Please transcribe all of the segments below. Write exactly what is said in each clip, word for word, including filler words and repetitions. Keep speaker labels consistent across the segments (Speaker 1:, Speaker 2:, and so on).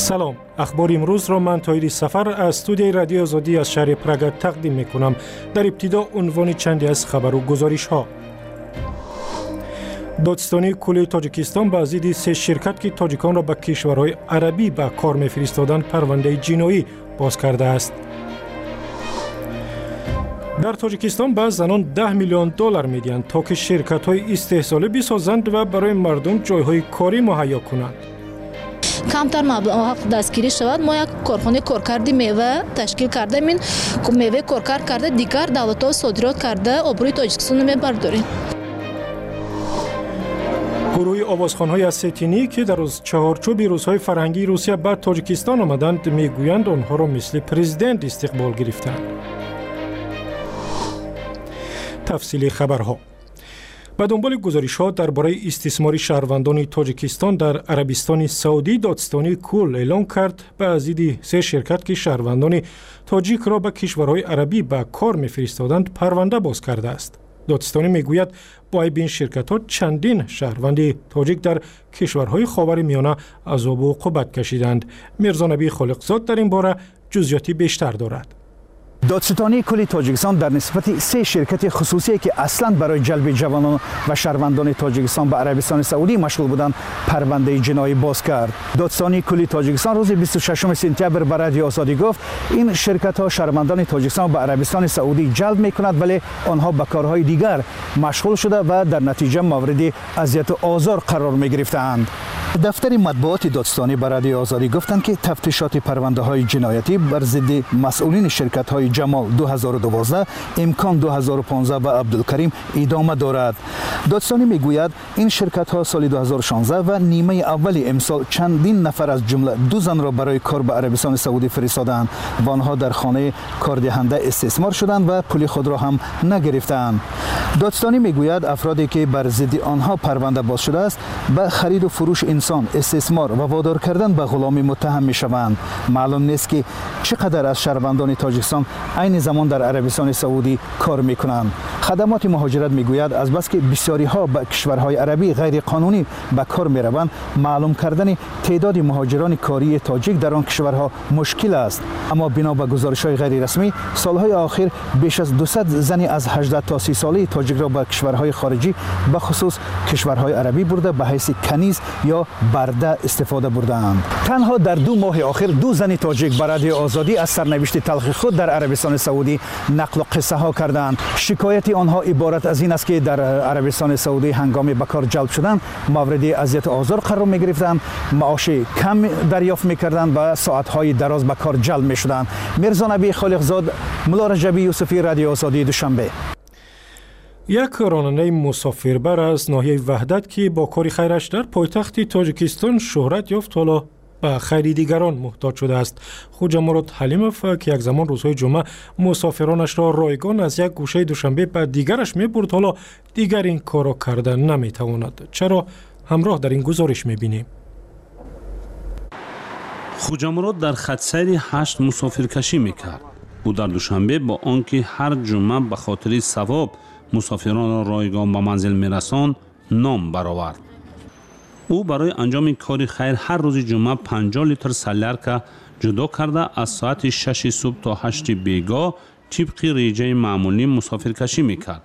Speaker 1: سلام، اخبار امروز را من طاهر سفر از استودیوی رادیو آزادی از شهر پراگ تقدیم میکنم. در ابتدا عنوان چندی از خبر و گزارش ها. دادستانی کل تاجیکستان با ضد سه شرکت که تاجیکان را به کشورهای عربی به کار می‌فرستادند پرونده جنایی باز کرده است. در تاجیکستان به زنان ده میلیون دلار میدهند تا که شرکت‌های استحصالی بسازند و برای مردم جای‌های کاری مهیا کنند.
Speaker 2: کمتر مبلغ دستگیری شود. ما یک کارخانه کارکردی میوه تشکیل کرده مین میوه کارکرد کرده دیگر دولت‌ها صادرات کرده آبروی تاجیکستان میبرداریم.
Speaker 1: گروه آوازخوان‌های اساتینی که در روز چهارچوب روزهای فرهنگی روسیه به تاجیکستان آمدند میگویند آنها را مثل پرزیدنت استقبال گرفتند. تفصیل خبرها. به دنبال گزارش‌ها درباره استثمار شهروندان تاجیکستان در عربستان سعودی، دادستانی کل اعلام کرد به ضد سه شرکت که شهروندان تاجیک را به کشورهای عربی به کار می‌فرستادند پرونده باز کرده است. دادستانی میگوید با این شرکت‌ها چندین شهروند تاجیک در کشورهای خاورمیانه عذاب و عقوبت کشیدند. میرزا نبی خالقزاد در این باره جزئیاتی بیشتر دارد.
Speaker 3: دادستانی کل تاجیکستان در نسبت سه شرکت خصوصی که اصلا برای جلب جوانان و شهروندان تاجیکستان به عربستان سعودی مشغول بودند پرونده جنایی باز کرد. دادستانی کل تاجیکستان روز بیست و ششم سپتامبر به رادیو آزادی گفت این شرکت ها شهروندان تاجیکستان به عربستان سعودی جلب می‌کند ولی آنها به کارهای دیگر مشغول شده و در نتیجه مورد اذیت و آزار قرار می‌گرفتند. دفتر مطبوعات دادستانی به رادیو آزادی گفتند که تفتیشات پرونده های جنایتی بر ضد مسئولین شرکت های جمال دو هزار و دوازده، امکان دو هزار و پانزده و عبدالکریم ادامه دارد. دادستانی میگوید این شرکت ها سال دو هزار و شانزده و نیمه اول امسال چندین نفر از جمله دو زن را برای کار به عربستان سعودی فرستادند و آنها در خانه کاردهنده استثمار شدند و پول خود را هم نگرفتند. دادستانی میگوید افرادی که بر ضد آنها پرونده باز شده است به خرید و فروش انسان، استثمار و وادار کردن به غلامی متهم میشوند. معلوم نیست که چقدر از شهروندان تاجیکستان عین زمان در عربستان سعودی کار میکنند. خدمات مهاجرت میگوید از بس که بسیاری ها به کشورهای عربی غیر قانونی به کار میروند، معلوم کردن تعداد مهاجران کاری تاجیک در آن کشورها مشکل است. اما بنا به گزارش‌های غیر رسمی سالهای اخیر بیش از دویست زن از هجده تا سی ساله تاجیک را به کشورهای خارجی به خصوص کشورهای عربی برده به حیث کنیز یا برده استفاده بردند. تنها در دو ماه اخیر دو زن تاجیک به رادیو آزادی از سرنوشت تلخ خود در عربستان سعودی نقل و قصه ها کردند. شکایت آنها عبارت از این است که در عربستان سعودی هنگام به کار جلب شدن مورد اذیت و آزار قرار می گرفتند، معاش کم دریافت می کردند و ساعت های دراز به کار جلب می شدند. میرزا نبی خالقزاد، ملا رجبی یوسفی، رادیو آزادی دوشنبه.
Speaker 1: یک راننده مسافربر از ناحیه وحدت که با کار خیرش در پایتخت تاجیکستان شهرت یافت حالا به خیر دیگران محتاج شده است. خوجا مراد حلیموف که یک زمان روزهای جمعه مسافرانش را رایگان از یک گوشه دوشنبه به دیگرش می‌برد حالا دیگر این کار را کردن نمی‌تواند. چرا؟ همراه در این گزارش می‌بینیم.
Speaker 4: خوجا مراد در خط سیر هشت مسافرکشی می‌کرد. او در دوشنبه با آنکه هر جمعه به خاطر ثواب مسافران را رایگان به منزل می‌رساند نام برآورد. او برای انجام کار خیر هر روز جمعه پنجاه لیتر سلیرکا جدا کرده از ساعت شش صبح تا هشت بیگاه طبق ریجه معمولی مسافرکشی میکرد.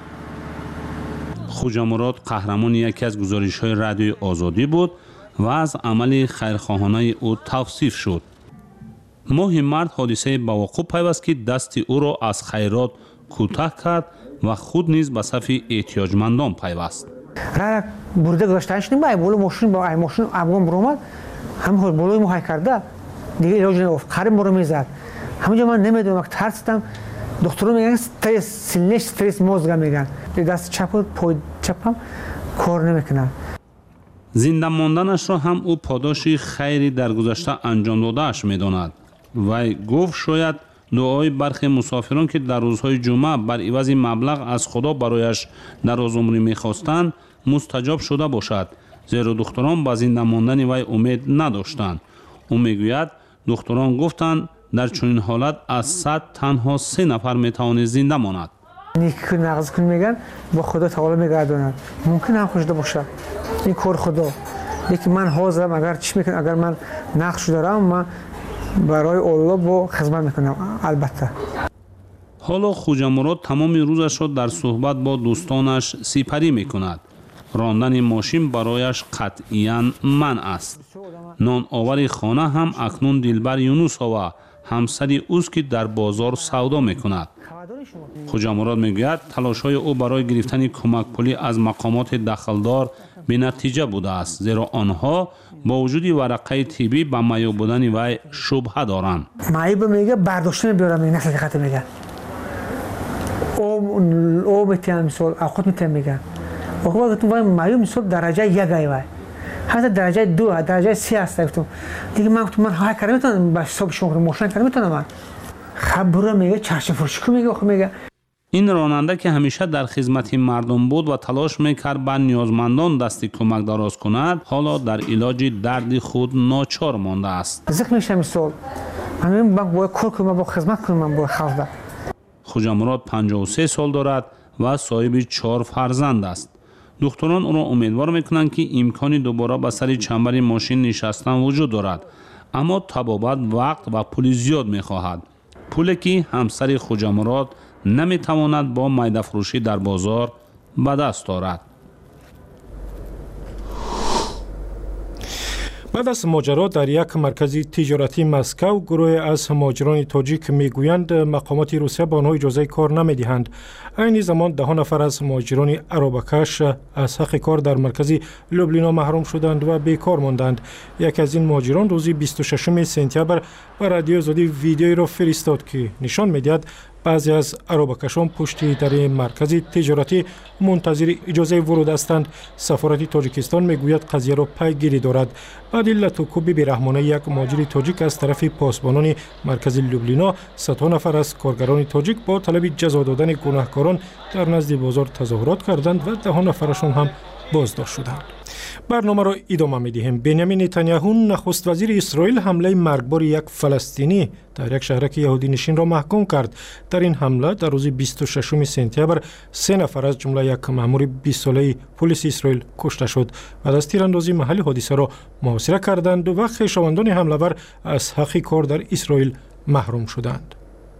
Speaker 4: خوجا مراد قهرمان یکی از گزارش‌های رادیو آزادی بود و از عمل خیرخواهانه او توصیف شد. ماه مرد حادثه به وقوع پیوست که دست او را از خیرات کوتاه کرد و خود نیز به صف احتیاجمندان پیوست.
Speaker 5: را برده گذاشتنش نمی‌بای بالا ماشین با ای ماشین افغان برآمد همین بالای ما های کرده دیگه علاج نگفت خرم برو میزد همونجا من نمیدونم ترسیدم. دکترها میگن استرس سینه استرس مزگم میگن دست چپ و پای چپم کار نمیکنه.
Speaker 4: زنده ماندنش را هم او پاداش خیری در گذشته انجام داده‌اش میداند. وی گفت شاید دعای برخی مسافران که در روزهای جمعه بر عوض مبلغ از خدا برایش دراز عمری می‌خواستند مستجاب شده باشد، زیرا دکتران با زنده ماندن وی امید نداشتند. او میگوید دکتران گفتند در چنین حالت از صد تنها سه نفر میتواند زنده ماند.
Speaker 5: نیکی نغز کن میگن با خدا تعالی میگرداند. ممکن هم خوشده باشه این کار خدا یکی من حاضرم اگر چی میکنم اگر من نقش دارم من برای الله با خدمت میکنم البته.
Speaker 4: حالا خوجا مراد تمام روزش را در صحبت با دوستانش سپری میکند. راندن ماشین برایش قطعاً منع است. نان آور خانه هم اکنون دلبر یونس و همسری اوست که در بازار سودا میکند. خوجا مراد میگوید تلاش‌های او برای گرفتن کمک پولی از مقامات دخلدار به نتیجه بوده است، زیرا آنها با وجود ورقه طبی به معیوب بودن وی شبهه دارند.
Speaker 5: معیوب میگه برداشتن بیارم این نسل خط میگه. او او میتونم مثال خود میتونم میگم. وقتی تو وای معیوب مثال درجه یک وای. حتی درجه دو درجه سه است گفتم. دیگه من تو من های کار میتونم با حساب شما ماشین کار میتونم من. خبر میگه چرچ فروش میگه خب میگه
Speaker 4: این راننده که همیشه در خدمت مردم بود و تلاش میکرد به نیازمندان دست کمک دراز کند، حالا در علاج درد خود ناچار مانده است.
Speaker 5: زخم میشه مثال من باید کار کنم با خدمت کنم با خلق.
Speaker 4: خوجا مراد پنجاه و سه سال دارد و صاحب چهار فرزند است. دکتران او را امیدوار میکنند که امکانی دوباره به سر چنبر ماشین نشستن وجود دارد، اما طبابت وقت و پول زیاد میخواهد، پولی که همسر خوجا مراد نمیتواند با میده فروشی در بازار به دست آورد.
Speaker 1: بعد از ماجرا در یک مرکز تجارتی مسکو، گروه از مهاجران تاجیک میگویند مقامات روسیه به آنها اجازه کار نمیدهند. عین زمان ده نفر از مهاجران عربکش از حق کار در مرکز لوبلینا محروم شدند و بیکار ماندند. یکی از این مهاجران روزی بیست و ششم سپتامبر به رادیو آزادی ویدیویی را فرستاد که نشان میدهد بعضی از عربکشان پشتی در مرکز تجارتی منتظر اجازه ورود هستند. سفارت تاجیکستان میگوید قضیه را پیگیری دارد. بعد لاتوکوبی برحمانه یک مهاجر تاجیک از طرف پاسبانان مرکز لوبلینا صدها نفر از کارگران تاجیک با طلب جزا دادن گناهکاران در نزد بازار تظاهرات کردند و ده نفرشان هم بازداشت شدند. برنامه را ادامه می‌دهیم. بنیامین نتانیاهو نخست وزیر اسرائیل حمله مرگبار یک فلسطینی در یک شهرک یهودی نشین را محکوم کرد. در این حمله در روز بیست و ششم سپتامبر سه نفر از جمله یک مأمور بیست ساله پلیس اسرائیل کشته شد. بعد از تیراندازی محل حادثه را محاصره کردند و خویشاوندان حمله‌ور از حق کار در اسرائیل محروم شدند.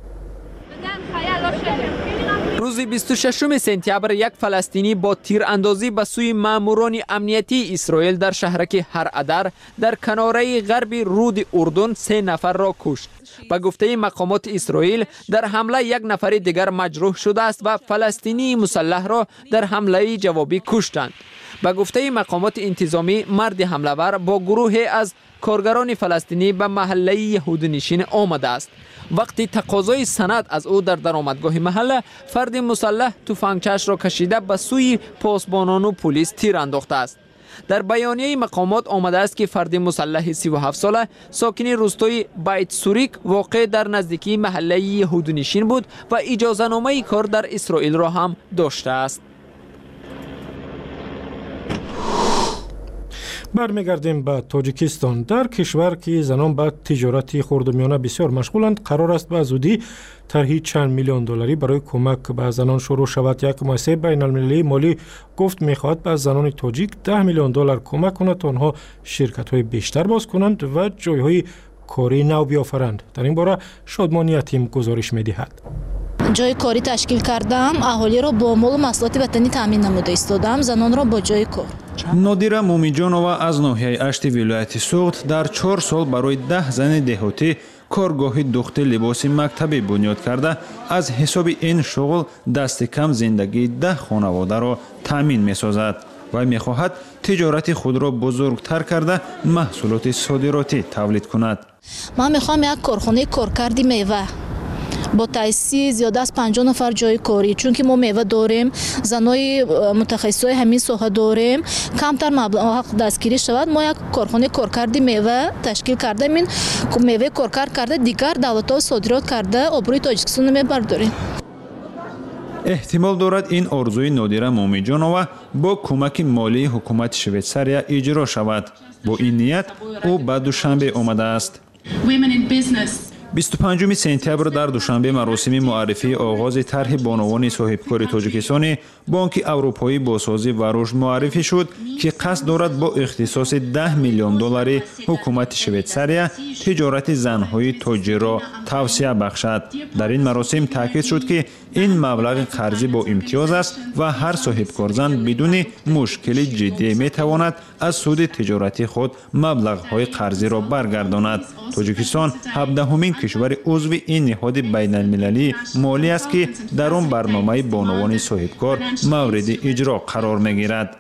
Speaker 6: روز بیست و ششم سپتامبر یک فلسطینی با تیراندازی به سوی ماموران امنیتی اسرائیل در شهرک هرادر در کناره غرب رود اردن سه نفر را کشت. به گفته مقامات اسرائیل در حمله یک نفر دیگر مجروح شده است و فلسطینی مسلح را در حمله جوابی کشتند. به گفته مقامات انتظامی مرد حمله‌ور با گروه از کارگران فلسطینی به محله یهودی نشین آمده است. وقتی تقاضای سند از او در درآمدگاه محله، فرد مسلح تفنگچش را کشیده به سوی پاسبانان و پلیس تیر انداخته است. در بیانیه مقامات آمده است که فرد مسلح سی و هفت ساله ساکن روستای بیت سوریک واقع در نزدیکی محله یهودی نشین بود و اجازه نامه کار در اسرائیل را هم داشته است.
Speaker 1: برمیگردیم به تاجیکستان. در کشور که زنان به تجارت خرد و میانه بسیار مشغولند، قرار است به زودی طرحی چند میلیون دلاری برای کمک به زنان شروع شود. یک مؤسسه بین المللی مالی گفت میخواهد به زنان تاجیک ده میلیون دلار کمک کند تا آنها شرکت های بیشتر باز کنند و جای های کاری نو بیافرند. در این باره شادمانی یتیم گزارش میدهد.
Speaker 2: جای کاری تشکیل کردم، اهالی را با مال و محصولات وطنی تامین نموده ایستادم، زنان را با جای کار.
Speaker 7: نادیره مومیجانова از ناحیه اشتی ولایت سوخت در چهار سال برای ده زن دهاتی کارگاهی دوخت لباس مکتبی بنیاد کرده از حساب این شغل دست کم زندگی ده خانواده را تامین می‌سازد و می‌خواهد تجارت خود را بزرگتر کرده محصولات صادراتی تولید کند.
Speaker 2: من می‌خوام یک کارخانه کارکردی میوه با تأسیس زیاده از پنجاه نفر جای کاری، چون که ما میوه داریم، زنای متخصصای همین ساحه داریم، کمتر مبلغ دستگیری شود. ما یک کارخانه کارکردی میوه تشکیل کرده، این میوه کارکرد کرده دیگر دولت‌ها صادرات کرده آبروی تاجیکستان میبرداریم.
Speaker 7: احتمال دارد این آرزوی نادیره مومیجانова با کمک مالی حکومت شویتساریا اجرا شود. با این نیت او به دوشنبه آمده است. بیست و پنجم سپتامبر در دوشنبه مراسم معرفی آغاز طرح بانوان صاحبکار تاجیکستان بانک اروپایی بازسازی و رشد معرفی شد که قصد دارد با اختصاص ده میلیون دلار حکومت شویتزاریا تجارت زنهای تاجر را توسعه بخشد. در این مراسم تاکید شد که این مبلغ قرضی با امتیاز است و هر صاحبکار زن بدون مشکل جدی می تواند از سود تجارتی خود مبلغ‌های قرضی را برگرداند. تاجیکستان هفدهمین کشور عضو این نهاد بین المللی مالی است که در آن برنامه بانوان صاحبکار مورد اجرا قرار می‌گیرد.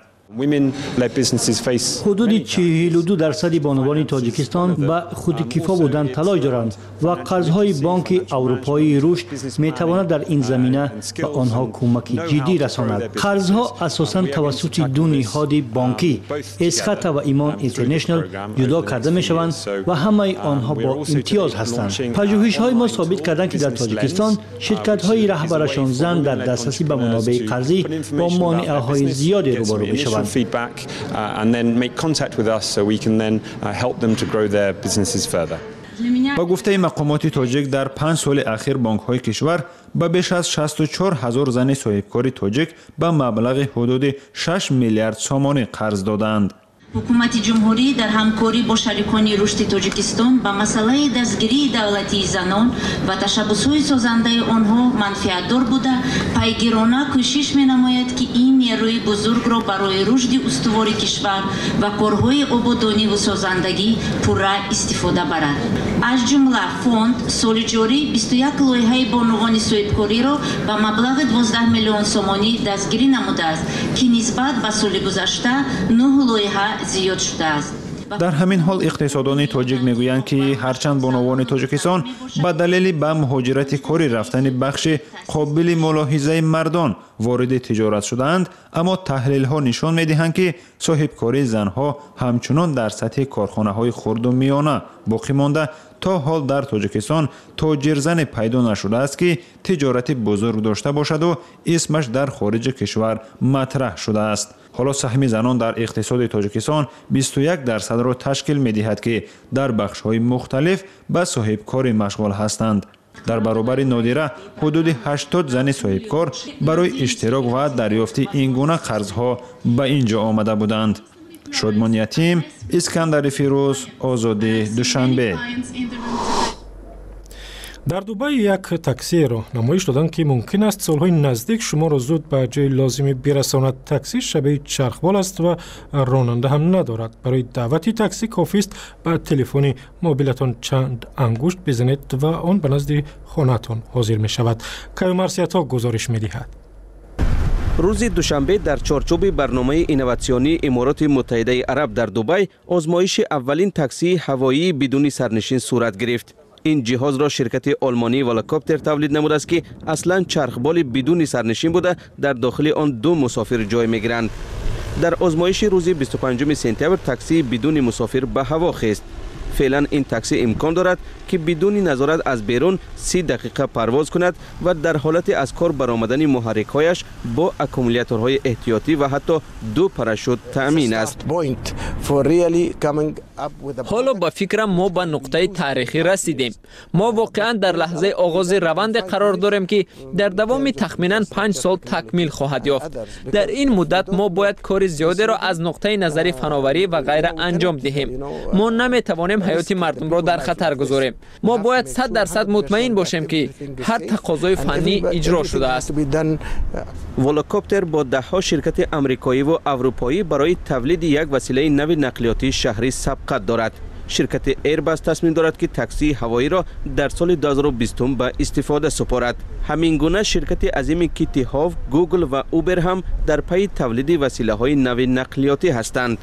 Speaker 8: حدود چهل و دو درصد بانوان تاجیکستان به خودکفا بودن تلاش دارند و قرضهای بانک اروپایی رشد می تواند در این زمینه به آنها کمک جدی رساند. قرضها اساساً توسط دو نهاد بانکی اسخط و ایمان اینترنشنال جدا کرده می شوند و همه آنها با امتیاز هستند. پژوهش‌های ما ثابت کردند که در تاجیکستان شرکت‌های رهبرشان زن در دسترسی به منابع قرضی با مانع‌های زیادی روبرو می‌شوند.
Speaker 9: feedback uh, and then make contact with us so we can then uh, help them to grow their businesses further.
Speaker 7: با گفته مقامات تاجیک در پنج سال اخیر بانک‌های کشور با بیش از شصت و چهار هزار زن صاحبکار تاجیک به مبلغ حدود شش میلیارد سومانی قرض دادند.
Speaker 10: حکومت جمهوری در همکاری با شریکان رشد تاجیکستان با مسئله دستگیری دولتی زنان و تشبس‌های سازنده آنها منفعت‌دار بوده پیگیرانه کوشش می‌نماید که این نیروی بزرگ را برای رشد استوار کشور و کارهای آبادانی و سازندگی پورا استفاده برد. از جمله فوند سال جاری بیست و یک لایحه بانوان صاحبکاری را به مبلغ دوازده میلیون سومانی دستگیری نموده است که نسبت به سال گذشته نه لایحه زیاد شده است.
Speaker 7: در همین حال اقتصاددان تاجیک میگویند که هرچند بانوان تاجیکستان به دلیل به مهاجرت کاری رفتن بخش قابل ملاحظه مردان وارد تجارت شدند، اما تحلیل ها نشان میدهند که صاحبکاری زنها همچنان در سطح کارخانه های خرد و میانه باقی مانده. تا حال در تاجیکستان تاجر زن پیدا نشده است که تجارت بزرگ داشته باشد و اسمش در خارج کشور مطرح شده است. حالا سهم زنان در اقتصاد تاجیکستان بیست و یک درصد را تشکیل می‌دهد که در بخش‌های مختلف به صاحبکاری مشغول هستند. در برابر نادره حدود هشتاد زن صاحبکار برای اشتراک و دریافت این گونه قرض‌ها به اینجا آمده بودند. شادمان یتیم، اسکندر فیروز، آزادی، دوشنبه.
Speaker 1: در دوبای یک تاکسی را نمایش دادند که ممکن است سالهای نزدیک شما را زود به جای لازمی برساند. تاکسی شبیه چرخبال است و راننده هم ندارد. برای دعوت تاکسی کافی است به تلفن موبیلتان چند انگشت بزنید و آن به نزد خانه‌تان حاضر می شود. کیومرسیتا گزارش می دهد.
Speaker 11: روز دوشنبه در چارچوب برنامه اینواسیونی امارات متحده عرب در دبی آزمایش اولین تاکسی هوایی بدون سرنشین صورت گرفت. این جهاز را شرکت آلمانی ولوکوپتر تولید نموده است که اصلا چرخبال بدون سرنشین بوده در داخل آن دو مسافر جای میگیرند. در آزمایش روز بیست و پنجم سپتامبر تاکسی بدون مسافر به هوا خیست. فعلا این تاکسی امکان دارد که بدون نظارت از بیرون سی دقیقه پرواز کند و در حالت از کار برآمدن محرک‌هایش با اکومولاتورهای احتیاطی و حتی دو پاراشوت تأمین است.
Speaker 6: حالا با فکرم ما به نقطه تاریخی رسیدیم. ما واقعا در لحظه آغاز روند قرار داریم که در دوام تخمینا پنج سال تکمیل خواهد یافت. در این مدت ما باید کار زیادی را از نقطه نظر فناوری و غیره انجام دهیم. ما نمیتوانیم حیات مردم را در خطر گذاریم. ما باید صد درصد مطمئن باشیم که هر تقاضای فنی اجرا شده است.
Speaker 11: ولوکوپتر با ده ها شرکت آمریکایی و اروپایی برای تولید یک وسیله نو نقلیاتی شهری سبقت دارد. شرکت ایرباس تصمیم دارد که تاکسی هوایی را در سال دو هزار و بیست به استفاده سپارد. همین گونه شرکت عظیم کیتی هاو، گوگل و اوبر هم در پی تولید وسیله های نو نقلیاتی هستند.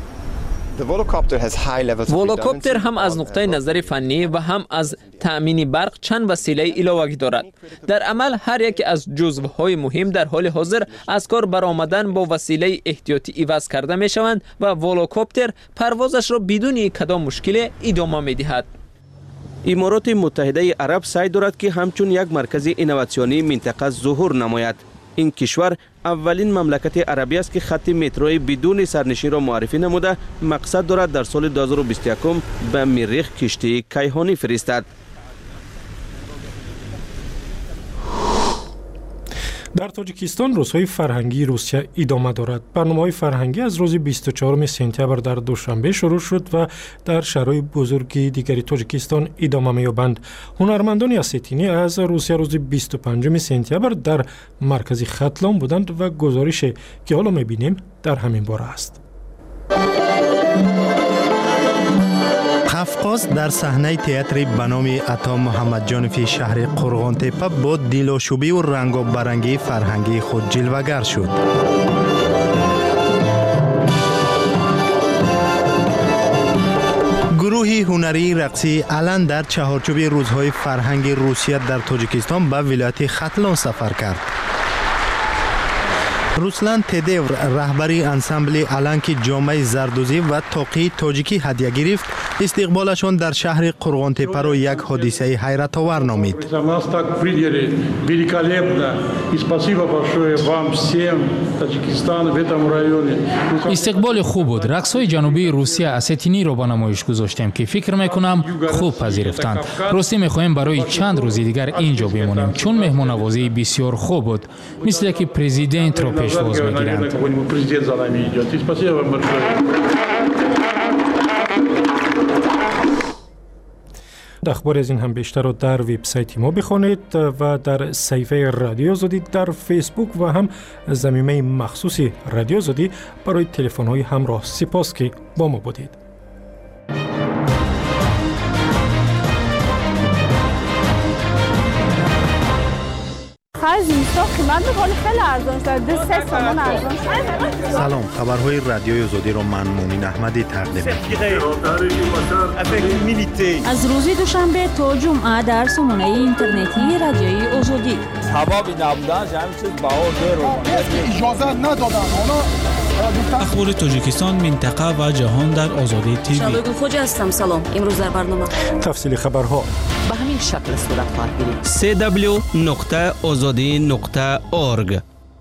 Speaker 6: ولوکوپتر هم از نقطه نظر فنی و هم از تأمین برق چند وسیله علاوه‌ای دارد. در عمل هر یک از جزوهای مهم در حال حاضر از کار برآمدن با وسیله احتیاطی عوض کرده می شوند و ولوکوپتر پروازش را بدون کدام مشکل ادامه می دهد.
Speaker 11: امارات متحده عرب سعی دارد که همچون یک مرکز اینواسیونی منطقه ظهور نماید. این کشور اولین مملکت عربی است که خط متروی بدون سرنشین را معرفی نموده مقصد دارد در سال دو هزار و بیست و یک به مریخ کشتی کیهانی فرستد.
Speaker 1: در تاجیکستان روزهای فرهنگی روسیه ادامه دارد. برنامه‌های فرهنگی از روز بیست و چهارم سپتامبر در دوشنبه شروع شد و در شهرهای بزرگ دیگری تاجیکستان ادامه می‌یابند. هنرمندان اسیتینی از روسیه روز بیست و پنجم سپتامبر در مرکز ختلان بودند و گزارش که حالا می‌بینیم در همین باره است.
Speaker 12: قفقاز در صحنه تئاتر به نام عطا محمد جانفی شهر قرغان تپه با دلاشوبی و رنگ و برنگی فرهنگی خود جلوه‌گر شد. گروهی هنری رقصی الان در چهارچوب روزهای فرهنگ روسیه در تاجیکستان به ولایت ختلان سفر کرد. روسلان تدور رهبری انسمبل الان که جامعه زردوزی و تاقی تاجیکی هدیه گرفت استقبالشان در شهر قرغان تپه را یک حادثه حیرت آور نامید.
Speaker 13: استقبال خوب بود. رقص‌های جنوبی روسیه اسیتینی را به نمایش گذاشتیم که فکر میکنم خوب پذیرفتند. راستی میخواهیم برای چند روز دیگر اینجا بمانیم چون مهمان‌نوازی بسیار خوب بود. مثل که پرزیدنت را پیشواز میگیرند.
Speaker 1: اخبار از این هم بیشتر رو در وبسایت ما بخوانید و در صفحه رادیو آزادی در فیسبوک و هم زمینه مخصوصی رادیو آزادی برای تلفن‌های همراه. سپاس که با ما بودید.
Speaker 12: سلام، خبرهای رادیوی آزادی را من مومن احمدی تقدیم می‌کنم.
Speaker 14: از روز دوشنبه تا جمعه در سامانه اینترنتی رادیوی آزادی.
Speaker 15: حبابی نبودن همین چیز باور رو اجازه ندادن.
Speaker 16: اخبار تاجیکستان، منطقه و جهان در آزادی تیوی.
Speaker 14: شالوی خوج هستم. سلام. امروز در برنامه
Speaker 1: تفصیل خبرها
Speaker 14: به همین شکل صورت خواهد گرفت.
Speaker 11: سی دبلیو نقطه آزادی نقطه اورگ.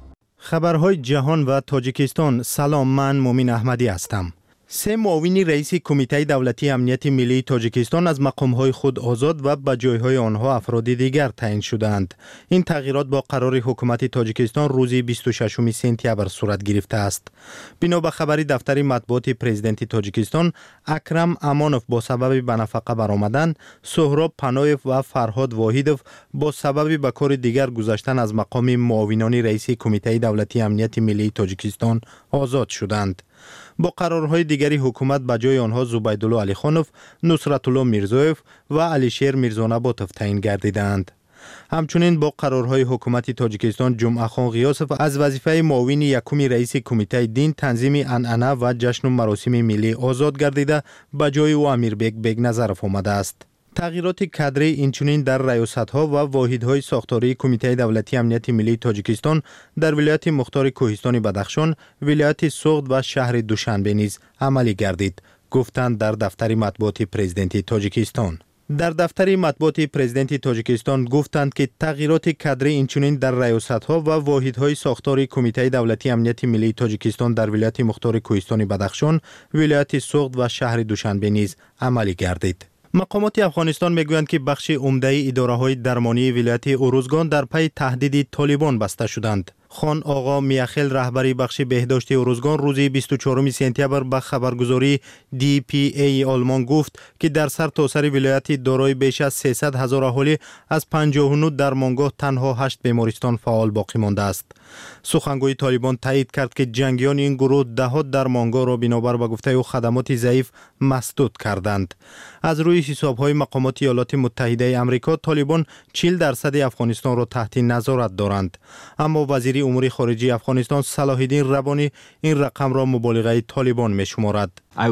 Speaker 12: خبرهای جهان و تاجیکستان. سلام، من مومن احمدی هستم. سه معاون رئیس کمیته دولتی امنیت ملی تاجیکستان از مقام‌های خود آزاد و به جای‌های آنها افراد دیگر تعیین شدند. این تغییرات با قرار حکومت تاجیکستان روز بیست و ششم سپتامبر صورت گرفته است. بنا به خبری دفتر مطبوعات پرزیدنت تاجیکستان، اکرم امانوف با سبب به نفقه برآمدن، سهراب پنایف و فرهاد واحدوف با سبب به کار دیگر گذاشتن از مقام معاونان رئیس کمیته دولتی امنیت ملی تاجیکستان آزاد شدند. با قرارهای دیگری حکومت به جای آنها زبیدالله علیخانوف، نصرت الله میرزایف و علیشیر میرزانباتوف تعیین گردیدند. همچنین با قرارهای حکومت تاجیکستان جمعه خان غیاسف از وظیفه معاون یکم رئیس کمیته دین، تنظیم عنعنه و جشن و مراسم ملی آزاد گردیده به جای او امیربک بیگ نظرف آمده است. تغییرات کادری اینچنین در ریاست‌ها و واحدهای ساختاری کمیته دولتی امنیت ملی تاجیکستان در ولایت مختار کوهستان بدخشان، ولایت سوغد و شهر دوشنبه نیز عملی گردید، گفتند در دفتر مطبوعات پرزیدنت تاجیکستان. در دفتر مطبوعات پرزیدنت تاجیکستان گفتند که تغییرات کادری اینچنین در ریاست‌ها و واحدهای ساختاری کمیته دولتی امنیت ملی تاجیکستان در ولایت مختار کوهستان بدخشان، ولایت سوغد و شهر دوشنبه نیز عملی گردید. مقامات افغانستان میگویند که بخش عمده اداره‌های درمانی ولایت اوروزگان در پی تهدید طالبان بسته شدند. خان آقا میاخیل رهبری بخش بهداشت اوروزگان روز بیست و چهارم سپتامبر به خبرگزاری دی پی ای آلمان گفت که در سرتاسر ولایت دارای بیش از سیصد هزار اهالی از پنجاه و نه درمانگاه تنها هشت بیمارستان فعال باقی مانده است. سخنگوی طالبان تایید کرد که جنگیان این گروه دهات درمانگاه را بنابر به گفته او خدمات ضعیف مسدود کردند. از روی حساب‌های مقامات ایالات متحده آمریکا، طالبان چهل درصد افغانستان را تحت نظارت دارند، اما وزیر امور خارجه افغانستان صلاح الدین ربانی این رقم را مبالغه طالبان می‌شمارد.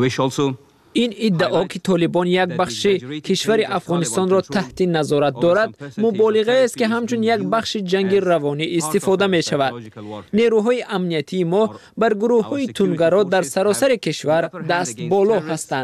Speaker 6: این ادعا که طالبان یک بخش کشور افغانستان را تحت نظارت دارد مبالغه است که همچون یک بخش جنگ روانی استفاده می شود. نیروهای امنیتی ما بر گروه های تندگرا در سراسر کشور دست بالا هستند.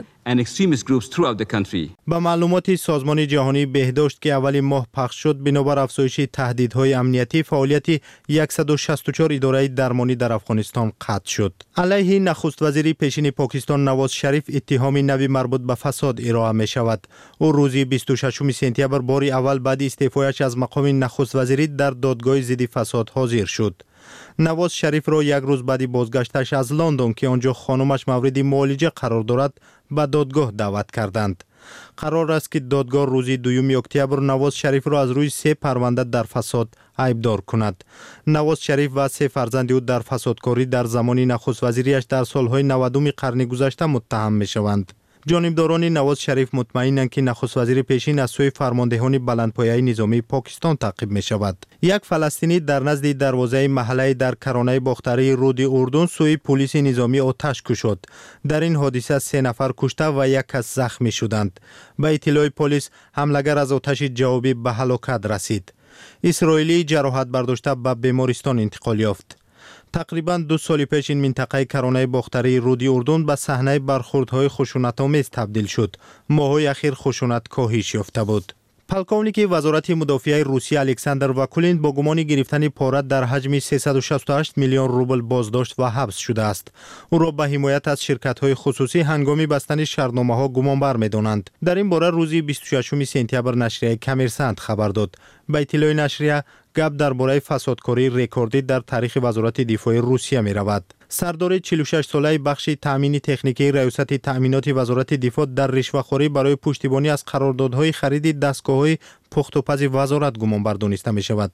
Speaker 12: با معلومات سازمان جهانی بهداشت که اول ماه پخش شد، بنابر افزایش تهدیدهای امنیتی، فعالیت صد و شصت و چهار اداره درمانی در افغانستان قطع شد. علیه نخست وزیر پیشین پاکستان نواز شریف اتهام اتهام نوی مربوط به فساد ارائه می شود. او روز بیست و ششم سپتامبر باری اول بعد استعفایش از مقام نخست وزیری در دادگاه ضد فساد حاضر شد. نواز شریف را یک روز بعد بازگشتش از لندن که آنجا خانمش مورد معالجه قرار دارد به دادگاه دعوت کردند. قرار است که دادگاه روز دوم اکتبر نواز شریف را از روی سه پرونده در فساد عیبدار کند. نواز شریف و سه فرزند او در فسادکاری در زمان نخست وزیریش در سالهای نودم قرن گذشته متهم می شوند. جانبداران نواز شریف مطمئنند که نخست وزیر پیشین از سوی فرماندهان بلندپایه نظامی پاکستان تعقیب می شود. یک فلسطینی در نزد دروازه محله در کرانه باختری رود اردن سوی پلیس نظامی آتش کشید. در این حادثه سه نفر کشته و یک کس زخمی شدند. به اطلاع پلیس حملگر از آتش جوابی به هلاکت رسید. اسرائیلی جراحت برداشته به بیمارستان انتقال یافت. تقریبا دو سال پیش این منطقه کرانه باختری رود اردن به صحنه برخوردهای خشونت‌آمیز تبدیل شد. ماه‌های اخیر خشونت کاهش یافته بود. پلکونیک وزارت مدافعه روسیه الکساندر واکولین با گمان گرفتن پاره در حجم سیصد و شصت و هشت میلیون روبل بازداشت و حبس شده است. او را به حمایت از شرکت‌های خصوصی هنگام بستن شرطنامه‌ها گمانبر می‌دانند. در این باره روز بیست و ششم سپتامبر نشریه کامرسانت خبر داد. به اطلاع نشریه گپ درباره فسادکاری رکوردی در تاریخ وزارت دفاع روسیه می رود. سردار چهل و شش ساله بخش تامین تکنیکی ریاست تامینات وزارت دفاع در رشوه‌خوری برای پشتیبانی از قراردادهای خرید دستگاه‌های پخت و پز وزارت گمانبر دانسته می شود.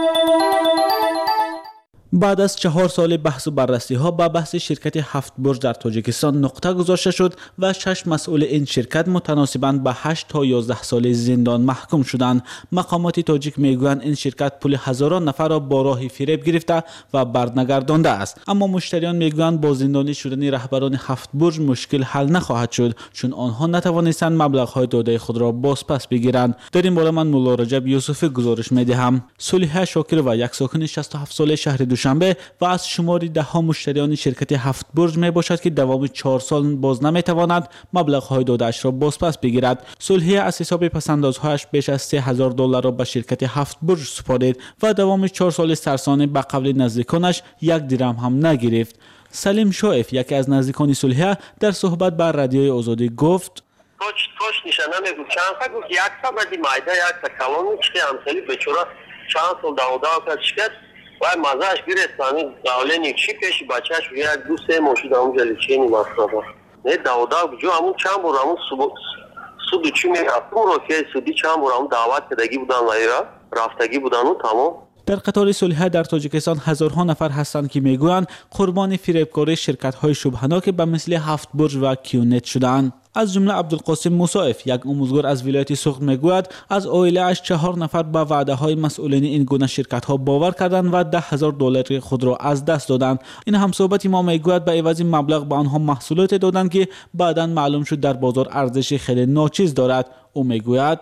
Speaker 17: بعد از چهار سال بحث و بررسی ها با بحث شرکت هفت برج در تاجیکستان نقطه گذاشته شد و شش مسئول این شرکت متناسباً به هشت تا یازده سال زندان محکوم شدند. مقامات تاجیک میگویند این شرکت پول هزاران نفر را با راه فریب گرفته و برنگردانده است، اما مشتریان میگویند با زندانی شدن رهبران هفت برج مشکل حل نخواهد شد، چون آنها نتوانستند مبلغ‌های داده خود را بازپس بگیرند. در این باره من مولا رجب یوسفی گزارش میدهم. صلیحه شاکر و یک ساکن شصت و هفت ساله شهر دوشنبه و از شماری ده ها مشتریان شرکت هفت برج می باشد که دوام چهار سال باز نمی تواند مبلغ های داده‌اش را بازپس بگیرد. صلحیه از حساب پسندازهایش بیش از سه هزار دلار را به شرکت هفت برج سپارید و دوام چهار سال سرسانه به قبل نزدیکانش یک درهم هم نگرفت. سلیم شایف یکی از نزدیکان صلحیه در صحبت با رادیوی آزادی گفت:
Speaker 18: توش توش نشانه میگم چند تا گفت یک تا بدی مایده یک تا کلام چه امثالی بچورا چند سال داودا کرد شکست و مزهش گرفتانی داولنی چی پیش بچهش یک دو سه ماشین دامون جلیچینی مصرفه نه داودا جو همون چند بار همون سود چی میرفتم رو که سودی چند بار همون دعوت کردگی بودن و رفتگی بودن و تمام.
Speaker 17: در قطار صلحیه در تاجیکستان هزارها نفر هستند که میگویند قربانی فریبکاری شرکت‌های شبهناک به مثل هفت برج و کیونت شدند. از جمله عبدالقاسم موسایف یک آموزگار از ولایت سوخت میگوید از عائله اش چهار نفر به وعده های مسئولین این گونه شرکت ها باور کردند و ده هزار دلار خود را از دست دادند. این همصحبت ما میگوید به عوض مبلغ به آنها محصولات دادند که بعدا معلوم شد در بازار ارزش خیلی ناچیز دارد. او میگوید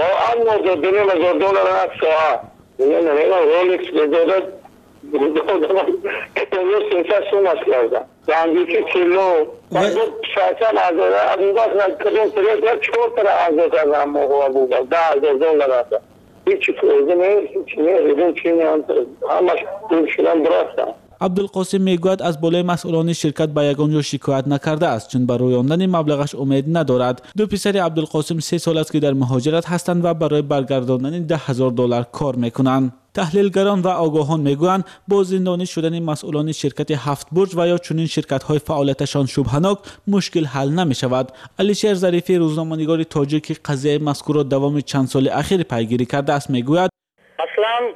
Speaker 18: زندگی کیلو و شاید از از این وقت کدوم طرف چهار تا از از موقع بود ده هزار دلار است. هیچ چیزی نیست، چیزی نیست، چیزی همش شدن درسته.
Speaker 17: عبدالقاسم میگوید از بالای مسئولان شرکت به یگان جا شکایت نکرده است چون برای راندن مبلغش امید ندارد. دو پسر عبدالقاسم سه سال است که در مهاجرت هستند و برای برگرداندن ده هزار دلار کار میکنند. تحلیلگران و آگاهان میگویند با زندانی شدن مسئولان شرکت هفت برج و یا چنین شرکت‌های فعالیتشان شبهناک مشکل حل نمی شود. علیشیر ظریفی روزنامه‌نگار تاجیک که قضیه مذکور را دوام چند سال اخیر پیگیری کرده است میگوید
Speaker 19: اصلا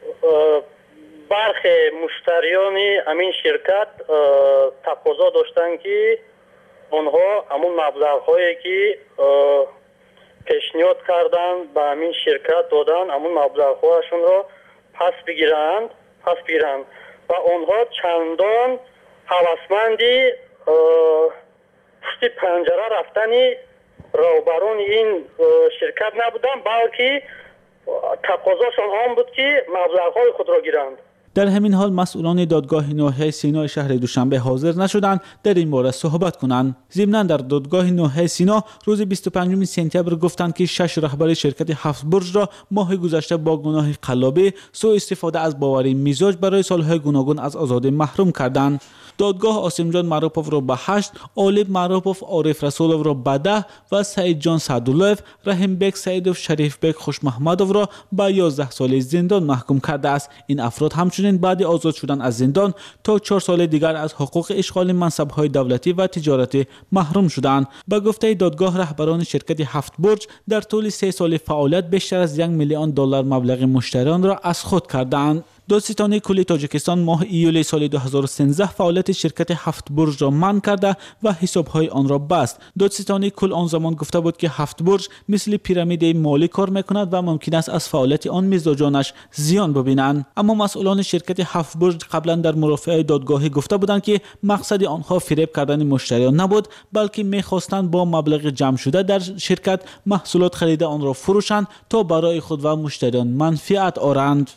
Speaker 19: برخی مشتریان همین شرکت تقاضا داشتند که آنها همون مبلغ‌هایی که پیشنهاد کردند به همین شرکت دادن همون مبلغ‌هاشون را پس بگیرند پس بگیرند و آنها چندان هوسمندی پشت پنجره رفتنی راهبران این شرکت نبودند بلکه تقاضاشان آن بود که مبلغ‌های خود را گیرند.
Speaker 17: در همین حال مسئولان دادگاه ناحیه سینا شهر دوشنبه حاضر نشدند در این باره صحبت کنند. ضمناً در دادگاه ناحیه سینا روز بیست و پنجم سپتامبر گفتند که شش رهبر شرکت هفت برج را ماه گذشته با گناه قلابی سوء استفاده از باوری مزاج برای سالهای گوناگون از آزادی محروم کردند. دادگاه عاصم جان معروفوف را به هشت، آلیب معروفوف عارف رسولوف را به ده و سعید جان سعداللهف رحیم بک سعیدوف شریف بک خوش محمدوف را به یازده سال زندان محکوم کرده است. این افراد همچنین بعد آزاد شدن از زندان تا چهار سال دیگر از حقوق اشغال منصب‌های دولتی و تجارتی محروم شدند. به گفته دادگاه رهبران شرکت هفت برج در طول سه سال فعالیت بیشتر از یک میلیون دلار مبلغ مشتریان را از خود کردند. دادستانی کل تاجیکستان ماه ایول سال دو هزار و سیزده فعالیت شرکت هفت برج را منع کرده و حسابهای آن را بست. دادستانی کل آن زمان گفته بود که هفت برج مثل پیرامید مالی کار میکند و ممکن است از فعالیت آن مزداجانش زیان ببینند. اما مسئولان شرکت هفت برج قبلا در مرافعه دادگاهی گفته بودند که مقصد آنها فریب کردن مشتریان نبود، بلکه میخواستند با مبلغ جمع شده در شرکت محصولات خریده آن را فروشند تا برای خود و مشتریان منفعت آورند.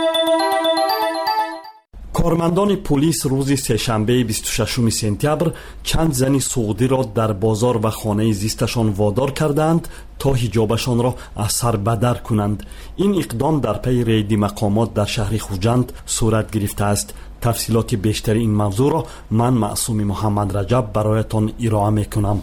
Speaker 20: کارمندان پلیس روز سه‌شنبه بیست و ششم سپتامبر چند زن سعودی را در بازار و خانه زیستشان وادار کردند تا حجابشان را از سر بدر کنند. این اقدام در پی ریید مقامات در شهر خوجند صورت گرفته است. تفصیلات بیشتر این موضوع را من معصوم محمد رجب برایتان ارائه میکنم.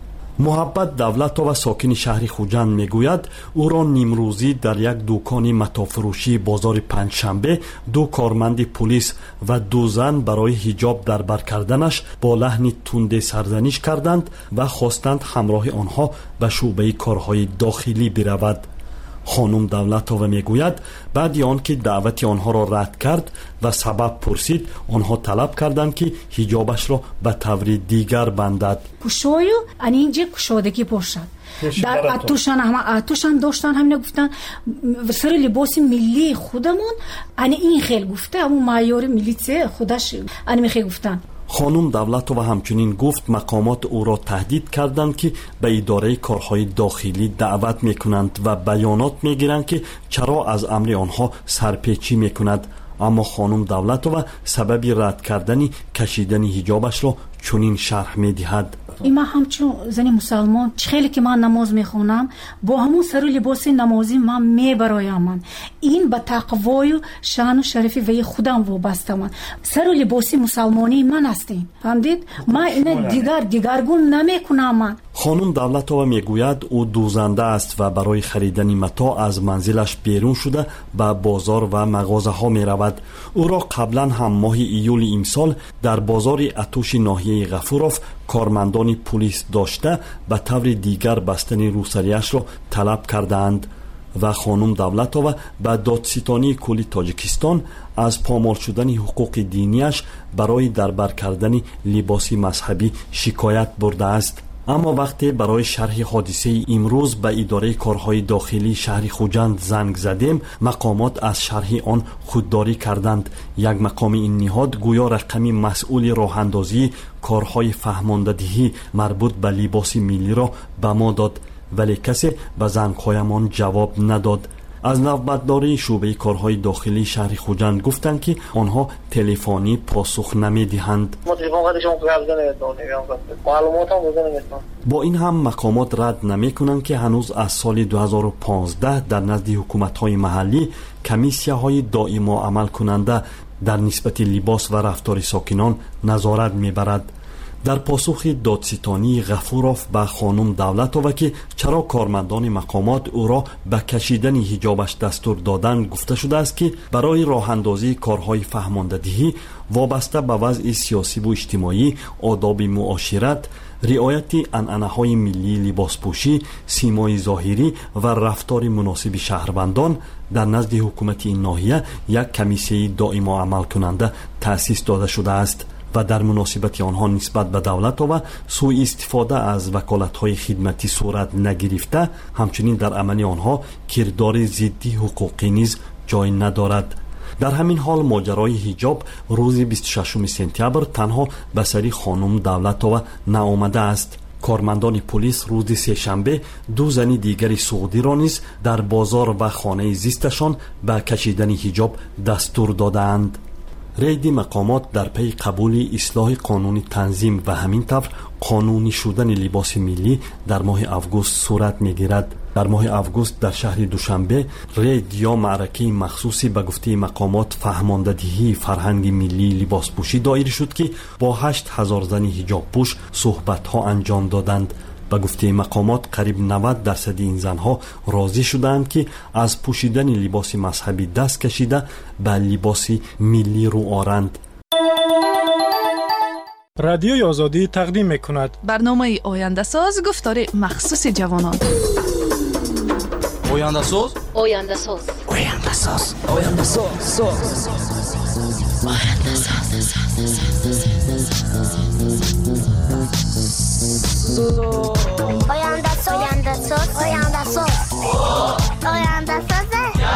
Speaker 20: محبت دولتова ساکن شهر خوجند میگوید او را نیمروزی در یک دکان متافروشی بازار پنجشنبه دو کارمند پلیس و دو زن برای حجاب در بر کردنش با لحن تند سرزنش کردند و خواستند همراه آنها به شعبه کارهای داخلی برود. خانم دولتова میگوید بعد آنکه دعوت آنها را رد کرد و سبب پرسید، آنها طلب کردند که حجابش را به طور دیگر بندد.
Speaker 21: کشویو اینجا کشودگی باشد. در اتوشان هم اتوشان داشتن همین گفتن سر لباس ملی خودمون یعنی این خیلی گفته اما معیار ملیته خودش یعنی میخواد گفتن.
Speaker 20: خانم دولتова همچنین گفت مقامات او را تهدید کردند که به اداره کارهای داخلی دعوت میکنند و بیانات میگیرند که چرا از امر آنها سرپیچی میکند. اما خانم دولتова سبب رد کردن کشیدن حجابش را چنین شرح میدهد.
Speaker 21: این من همچون زنی مسلمان خیلی که من نماز میخونم با همون سر و لباس نمازی من میبرایم. من این به تقوای و شان و شرفی وی خودم وابسته. من سر و لباس مسلمانی من هستیم، فهمدید؟ من این دیگر دیگرگون نمیکنم. من
Speaker 20: خانم دولتова میگوید او دوزنده است و برای خریدن متاع از منزلش بیرون شده به بازار و مغازه ها می رود. او را قبلا هم ماه ایول امسال در بازار اتوش ناحیه غفوروف کارمندان پلیس داشته به طور دیگر بستن روسریش را طلب کردند و خانم دولتова به دادستانی کل تاجیکستان از پامال شدن حقوق دینیش برای دربر کردن لباس مذهبی شکایت برده است. اما وقتی برای شرح حادثه امروز به اداره کارهای داخلی شهر خوجند زنگ زدیم، مقامات از شرح آن خودداری کردند. یک مقام این نهاد گویا رقم مسئول راه اندازی کارهای فهماندهی مربوط به لباس ملی را به ما داد، ولی کسی به زنگ‌هایمان جواب نداد. از نوبتداری شعبه کارهای داخلی شهر خوجند گفتند که آنها تلفنی پاسخ نمیدهند. با این هم مقامات رد نمیکنند که هنوز از سال دو هزار و پانزده در نزد حکومت‌های محلی کمیسیه‌های دائما عمل کننده در نسبت لباس و رفتار ساکنان نظارت میبرد. در پاسخ دادستانی غفوروف به خانم دولتова که چرا کارمندان مقامات او را به کشیدن حجابش دستور دادند گفته شده است که برای راه اندازی کارهای فهماندهی وابسته به وضع سیاسی و اجتماعی، آداب معاشرت، رعایت عنعنه‌های ملی لباسپوشی، سیمای ظاهری و رفتار مناسب شهروندان در نزد حکومت این ناحیه یک کمیسیه دائما عمل کننده تأسیس داده شده است و در مناسبت آنها نسبت به دولتова سوء استفاده از وکالت‌های خدمتی صورت نگرفته، همچنین در عمل آنها کردار ضد حقوقی نیز جای ندارد. در همین حال ماجرای حجاب روز بیست و ششم سپتامبر تنها به سر خانم دولتова نآمده است. کارمندان پلیس روز سه‌شنبه دو زن دیگر سعودی را نیز در بازار و خانه زیستشان به کشیدن حجاب دستور دادند. رید مقامات در پی قبول اصلاح قانون تنظیم و همین طور قانونی شدن لباس ملی در ماه آگوست صورت میگیرد. در ماه آگوست در شهر دوشنبه رید یا معرکه مخصوصی به گفته مقامات فهماندهی فرهنگ ملی لباس پوشی دایر شد که با هشت هزار زن حجاب پوش صحبت ها انجام دادند. به گفته مقامات قریب نود درصد این زنها راضی شدند که از پوشیدن لباس مذهبی دست کشیده به لباس ملی رو آرند.
Speaker 1: رادیوی آزادی تقدیم میکند
Speaker 3: برنامه آینده ساز گفتار مخصوص جوانان.
Speaker 22: آینده ساز
Speaker 3: آینده ساز
Speaker 22: آینده ساز آینده ساز
Speaker 3: آینده ساز
Speaker 23: آینده ساز آینده ساز آینده ساز آینده ساز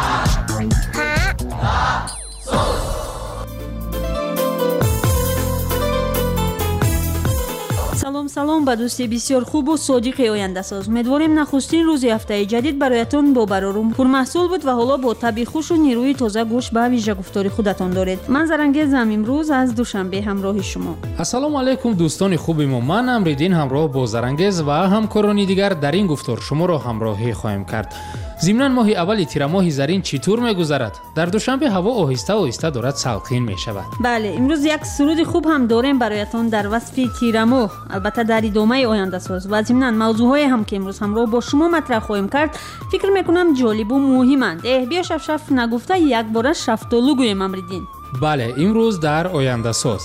Speaker 14: салом салом ба дӯсти бисёр хубу содиқи ояндасоз. умедворем нахустин рӯзи ҳафтаи ҷадид бароятон бо барорум пурмаҳсул буд ва ҳоло бо таби хушу нерӯи тоза гӯш ба вижагуфтори худатон доред. ман зарангезам имрӯз аз душанбе ҳамроҳи шумо.
Speaker 13: ассалому алайкум дӯстони хуби мо. ман амриддин ҳамроҳ бо зарангез ва ҳамкорони дигар дар ин гуфтор шуморо ҳамроҳӣ хоҳем кард. зимнан моҳи аввали тирамоҳи зарин чӣ тур мегузарад? дар душанбе ҳаво оҳиста оҳиста дорад салқин мешавад.
Speaker 14: бале, имрӯз як суруди хуб ҳам дорем бароятон дар васфи тирамоҳ, албатта дар идомаи ояндасоз ва зимнан мавзӯъҳое ҳам ки имрӯз ҳамроҳ бо шумо матраҳ хоҳем кард, фикр мекунам ҷолибу муҳиманд. эҳ биё шафшаф нагуфта якбора шафтолу гӯем амриддин.
Speaker 13: бале, имрӯз дар ояндасоз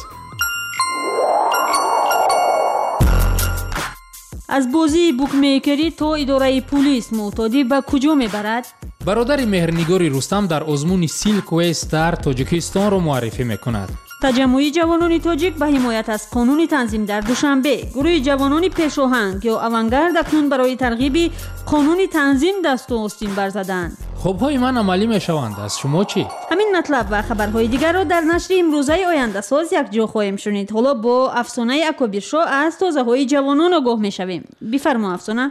Speaker 14: аз бозии букмейкерӣ то идораи пулис мӯътодӣ ба куҷо мебарад?
Speaker 13: бародари меҳрнигори рустам дар озмуни силк вест дар тоҷикистонро муаррифӣ мекунад.
Speaker 14: таҷаммӯи ҷавонони тоҷик ба ҳимоят аз қонуни танзим дар душанбе. гурӯҳи ҷавонони пешоҳанг ё авангард акнун барои тарғиби қонуни танзим дасту остин барзаданд.
Speaker 13: хобҳои ман амалӣ мешаванд. аз шумо чӣ?
Speaker 14: ҳамин матлаб ва хабарҳои дигарро дар нашри имрӯзаи ояндасоз якҷо хоҳем шунид. ҳоло бо афсонаи акобиршо аз тозаҳои ҷавонон огоҳ мешавем. бифармо афсона.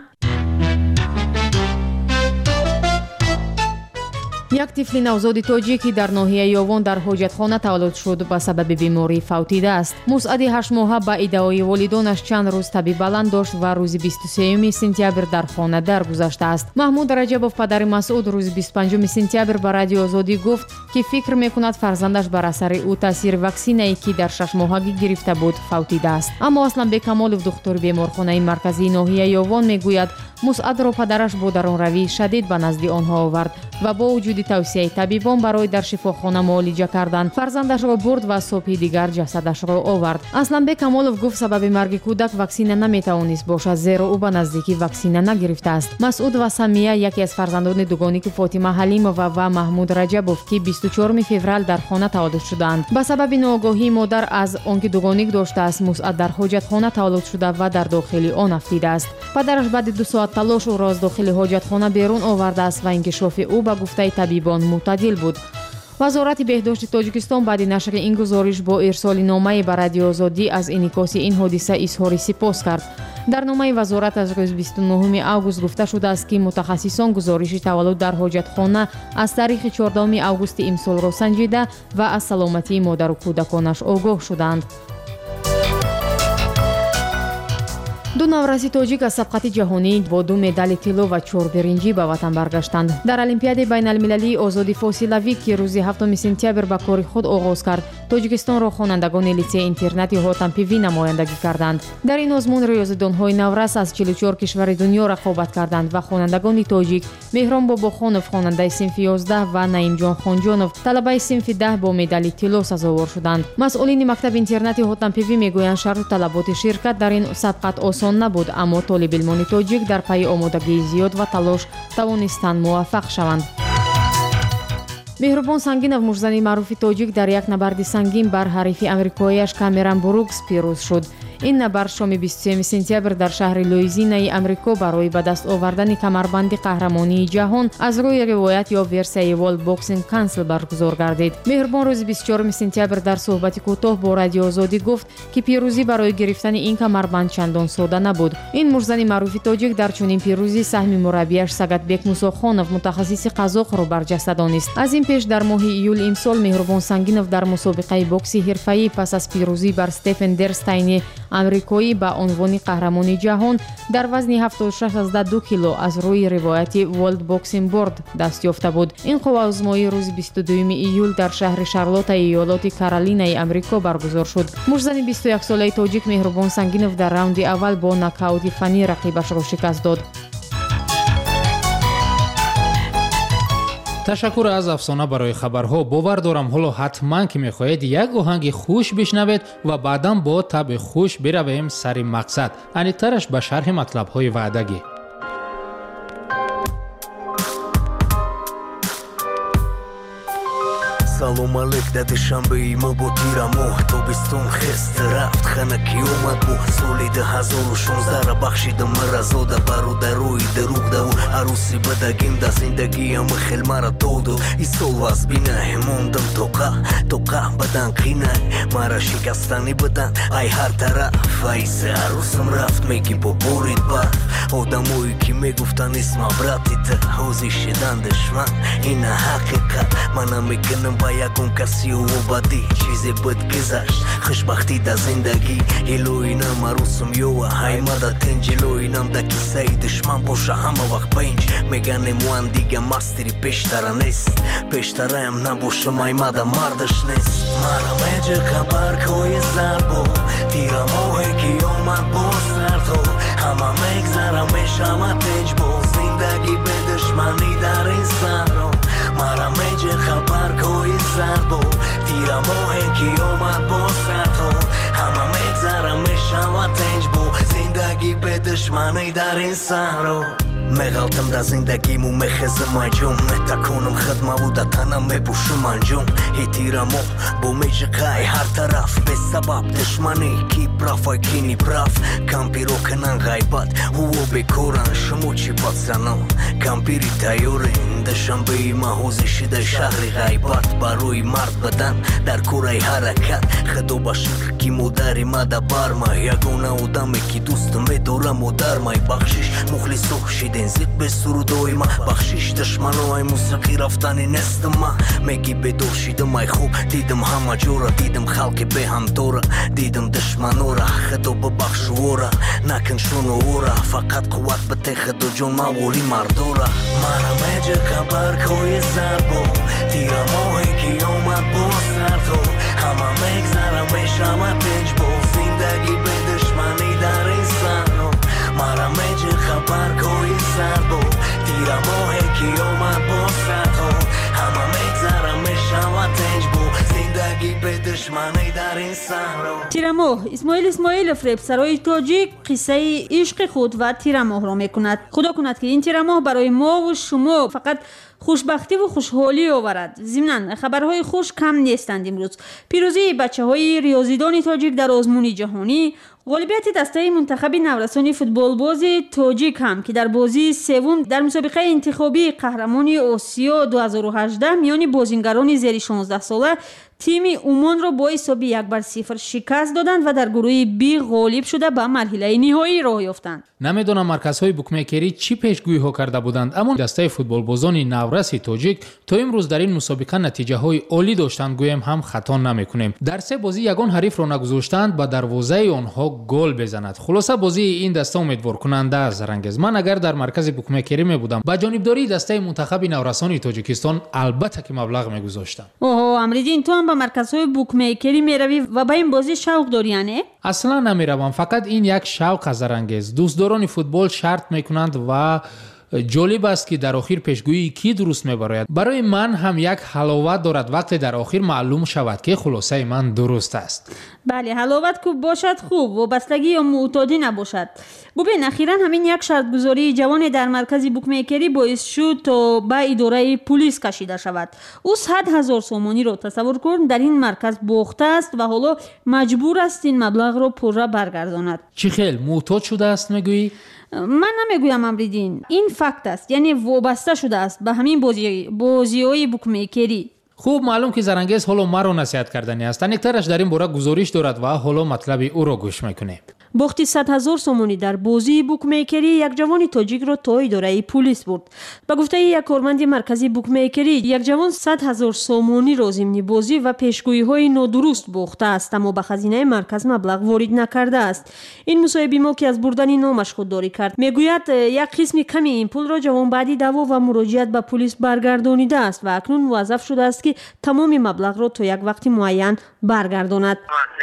Speaker 24: як тифли навзоди тоҷик ки дар ноҳияи ёвон дар ҳоҷатхона таваллуд шуд ба сабаби беморӣ фавтидааст. мусъади ҳашт моҳа ба иддаои волидонаш чанд рӯз таби баланд дошт ва рӯзи бисту сеюми сентябр дар хона даргузаштааст. маҳмуд раҷабов падари масъуд рӯзи бисту панҷуми сентябр ба радиои озодӣ гуфт ки фикр мекунад фарзандаш бар асари ӯ таъсири ваксинае ки дар шашмоҳагӣ гирифта буд фавтидааст. аммо асланбек камолов духтури беморхонаи марказии ноҳияи ёвон мегӯяд мусъадро падараш бо даронравии шадид ба назди онҳо овард ва бо вуҷуди тавсияи табибон барои дар шифохона муолиҷа кардан фарзандашро бурд ва субҳи дигар ҷасадашро овард. асланбек камолов гуфт сабаби марги кӯдак ваксина наметавонист бошад, зеро ӯ ба наздикӣ ваксина нагирифтааст. масъуд ва самия яке аз фарзандони дугонӣ ки фотима ҳалимова ва маҳмуд раҷабов ки бисту чоруми феврал дар хона таваллуд шуданд. ба сабаби ноогоҳии модар аз он ки дугоник доштааст, мусъад дар ҳоҷатхона таваллуд шуда ва дар дохили он афтидааст. падараш баъди ду соат талош ӯро аз дохили ҳоҷатхона берун овардааст ва инкишофи ӯ ба гуфтаи табибон мӯътадил буд. вазорати беҳдошти тоҷикистон баъди нашри ин гузориш бо ирсоли номае ба радиои озодӣ аз инъикоси ин ҳодиса изҳори сипос кард. дар номаи вазорат аз рӯзи бисту нӯҳуми август гуфта шудааст ки мутахассисон гузориши таваллуд дар ҳоҷатхона аз таърихи чордахуми августи имсолро санҷида ва аз саломатии модару кӯдаконаш огоҳ шуданд. ду навраси тоҷик аз сабқати ҷаҳонӣ бо ду медали тилло ва чор биринҷӣ ба ватан баргаштанд. дар олимпиадаи байналмилалии озоди фосилавӣ ки рӯзи ҳафтуми сентябр ба кори худ оғоз кард, тоҷикистонро хонандагони лицеи интернати ҳотампивӣ намояндагӣ карданд. дар ин озмун риёзидонҳои наврас аз чилу чор кишвари дунё рақобат карданд ва хонандагони тоҷик меҳром бобохонов хонандаи синфи ёздаҳ ва наимҷон хонҷонов талабаи синфи даҳ бо медали тилло сазовор шуданд. масъулини мактаби интернати ҳотампивӣ мегӯянд шарту талаботи ширкат дар ин сабқат осон набуд, аммо толибилмони тоҷик дар пайи омодагии зиёд ва талош тавонистанд муваффақ шаванд. меҳрубон сангинов мужзани маъруфи тоҷик дар як набарди сангин бар ҳарифи амрикоияш Камерон Брукс пирӯз шуд. این نبرد شام بیست و سوم سپتامبر در شهر لویزینای آمریکا برای به دست آوردن کمربند قهرمانی جهان از روی روایت یا ورسیای ورلد باکسینگ کانسل برگزار گردید. مهربان روز بیست و چهارم سپتامبر در صحبت کوتاه با رادیو آزادی گفت که پیروزی برای گرفتن این کمربند چندان ساده نبود. این مرزن معروف تاجیک در چنین پیروزی سهم مربیش سگتبک موساخانов متخصص قزاق را برجسته دانست. از این پیش در ماه ایول امسال مهربان سنگینов در مسابقه بوکس حرفه‌ای پس از پیروزی بر استفن درستاین آمریکایی به عنوان قهرمان جهان در وزن هفتاد و شش ممیز دو کیلو از روی روایت ورلد باکسینگ بورد دست یافته بود. این قوازمایی روز بیست و دوم ایول در شهر شارلوت ایالات کارولینای آمریکا برگزار شد. مرزن بیست و یک ساله تاجیک مهربان سنگینov در راوند اول با ناکاوت فنی رقیبش را شکست داد.
Speaker 13: تشکر از افسانه برای خبرها. باور دارم حالا حتما که میخواهید یک آهنگ خوش بشنوید و بعداً با طبع خوش برویم سر مقصد. انیترش به شرح مطلب های وعدگی.
Speaker 2: سلام علیک داده شنبه ای ما با تیر ماه تابستون خست رفت خنکی اومد بو سالی ده هزار و شونزده را بخشیدم مرزاده برادروی دروغ ده و عروسی بدگیم ده زندگی هم خیل مرا دادو ای سال واز بینه موندم توقع توقع بدن قینه مرا شکستنی بدن ای هر طرف ای سه عروسم رفت میگی با بورید برف آدموی که میگفتن اسم عبرتی ته حوزی شدن دشمن این حقیقت منم میکنم با یکون کسی و بدی چیزی بد گذشت خوشبختی در زندگی هلوینم عروسم یو های مدد تنجلوینم در کیسه دشمن باشه همه وقت پنج میگن موان دیگه مستری پیشتره نیست پیشتره هم نباشه مای مده مردش نیست مرا میجه خبر کوی زربو تیرم آهی که اومد با سرتو همه میگذرم میشم تنج با زندگی به دشمنی در این سرو مرا میجه خبر کوی زربو تیرم آهی که اومد با سرتو همه میگذرم میشم تنج با زندگی به دشمنی در این سرو میغلطم در زندگیمو میخزم انجام نتکنم خدمه و در تنم میبوشم انجام هی تیرمو با میجه قای هر طرف به سبب دشمنی کی برافای کی نی براف کمپی رو کنن غیبت هو بکورن شمو چی باد زنم کمپیری تایورین دشنبه ای محوزی شده شهری غیبت بروی مرد بدن در کورای حرکت خدا باشر کی مداری مده برما یگونه آدمی که دوست میدارم و در مای بخشش مخلص و شیدن زید به سرودوی ما بخشش دشمنوهای موسیقی رفتنی نست ما میگی بدوشیدم مای خوب دیدم همه جورا دیدم خلق به هم دورا دیدم دشمنو را خدا ببخش ورا نکن شونو ورا فقط قوت بته خدا جون مولی مردورا مرا میجه خبر کوی زربو تیرم آهی که اومد با سرتو همه میگذرم میشم تنج با زندگی به دشمنی در این سرو مرا میجه خبر کوی زربو تیرم آهی که اومد با سرتو همه میگذرم میشم تنج با زندگی به دشمنی در این سرو.
Speaker 14: تیرماه اسماعیل اسماعیلوف رپسرای تاجیک قصه عشق خود و تیرماه را میکند. خدا کند که این تیرماه برای ما و شما فقط خوشبختی و خوشحالی آورد. ضمناً خبرهای خوش کم نیستند. امروز پیروزی بچه‌های ریاضیدان تاجیک در آزمون جهانی، غالبیت دسته منتخب نورسان فوتبال باز تاجیک هم که در بازی سوم در مسابقه انتخابی قهرمانی آسیا دو هزار و هجده میان بازیگران زیر شانزده ساله تیم عمان را با حساب یک بر صفر شکست دادند و در گروه بی غالب شده به مرحله نهایی راه یافتند.
Speaker 13: نمیدونم مرکزهای بوکمیکری چی پیشگویی ها کرده بودند، اما دسته فوتبال بازان نورس تاجیک تا امروز در این مسابقه نتیجه های عالی داشتند، گویم هم خطا نمیکنیم. در سه بازی یگان حریف را نگذاشتند با دروازه آنها گل بزند. خلاصه بازی این دسته امیدوار کننده است. رنگز من اگر در مرکز بوکمیکری می بودم با جانبداری دسته منتخب نورسان تاجیکستان البته که مبلغ میگذاشتم.
Speaker 14: اوه امریدین تو هم به مرکزهای بوکمیکری میروی و به این بازی شوق داری یعنی؟
Speaker 13: اصلا نمیروم، فقط این یک شوق از رنگز. دوستداران فوتبال شرط میکنند و جالب است که در آخر پیشگویی کی درست میبراید. برای من هم یک حلاوت دارد وقتی در آخر معلوم شود که خلاصه من درست است.
Speaker 14: بله، حلاوت خوب باشد خوب، وابستگی یا معتادی نباشد. ببین اخیراً همین یک شرط گذاری جوان در مرکز بوکمیکری باعث شد تا به اداره پلیس کشیده شود. او صد هزار سومانی را تصور کن در این مرکز باخته است و حالا مجبور است این مبلغ را پوره برگرداند.
Speaker 13: چی خیل معتاد شده است میگویی؟
Speaker 14: من نمیگویم امریدین، این فکت است، یعنی وابسته شده است به همین بازی بازی‌های بوکمیکری.
Speaker 13: خوب معلوم که زرنگیز حالا مرا نصیحت کردنی است. نیکترش در این باره گزارش دارد و حالا مطلب او را گوش میکنه.
Speaker 14: باخت صد هزار سومانی در بازی بوکمیکری یک جوان تاجیک را تا اداره پلیس برد. به گفته یک کارمند مرکزی بوکمیکری، یک جوان صد هزار سومانی را ضمن بازی و پیشگویی های نادرست باخته است اما به خزینه مرکز مبلغ وارد نکرده است. این مصاحبه ما که از بردن نامش خودداری کرد میگوید یک قسم کمی این پول را جوان بعدی دعوا و مراجعت به پلیس برگردانیده است و اکنون موظف شده است که تمام مبلغ را تا یک وقت معین برگرداند.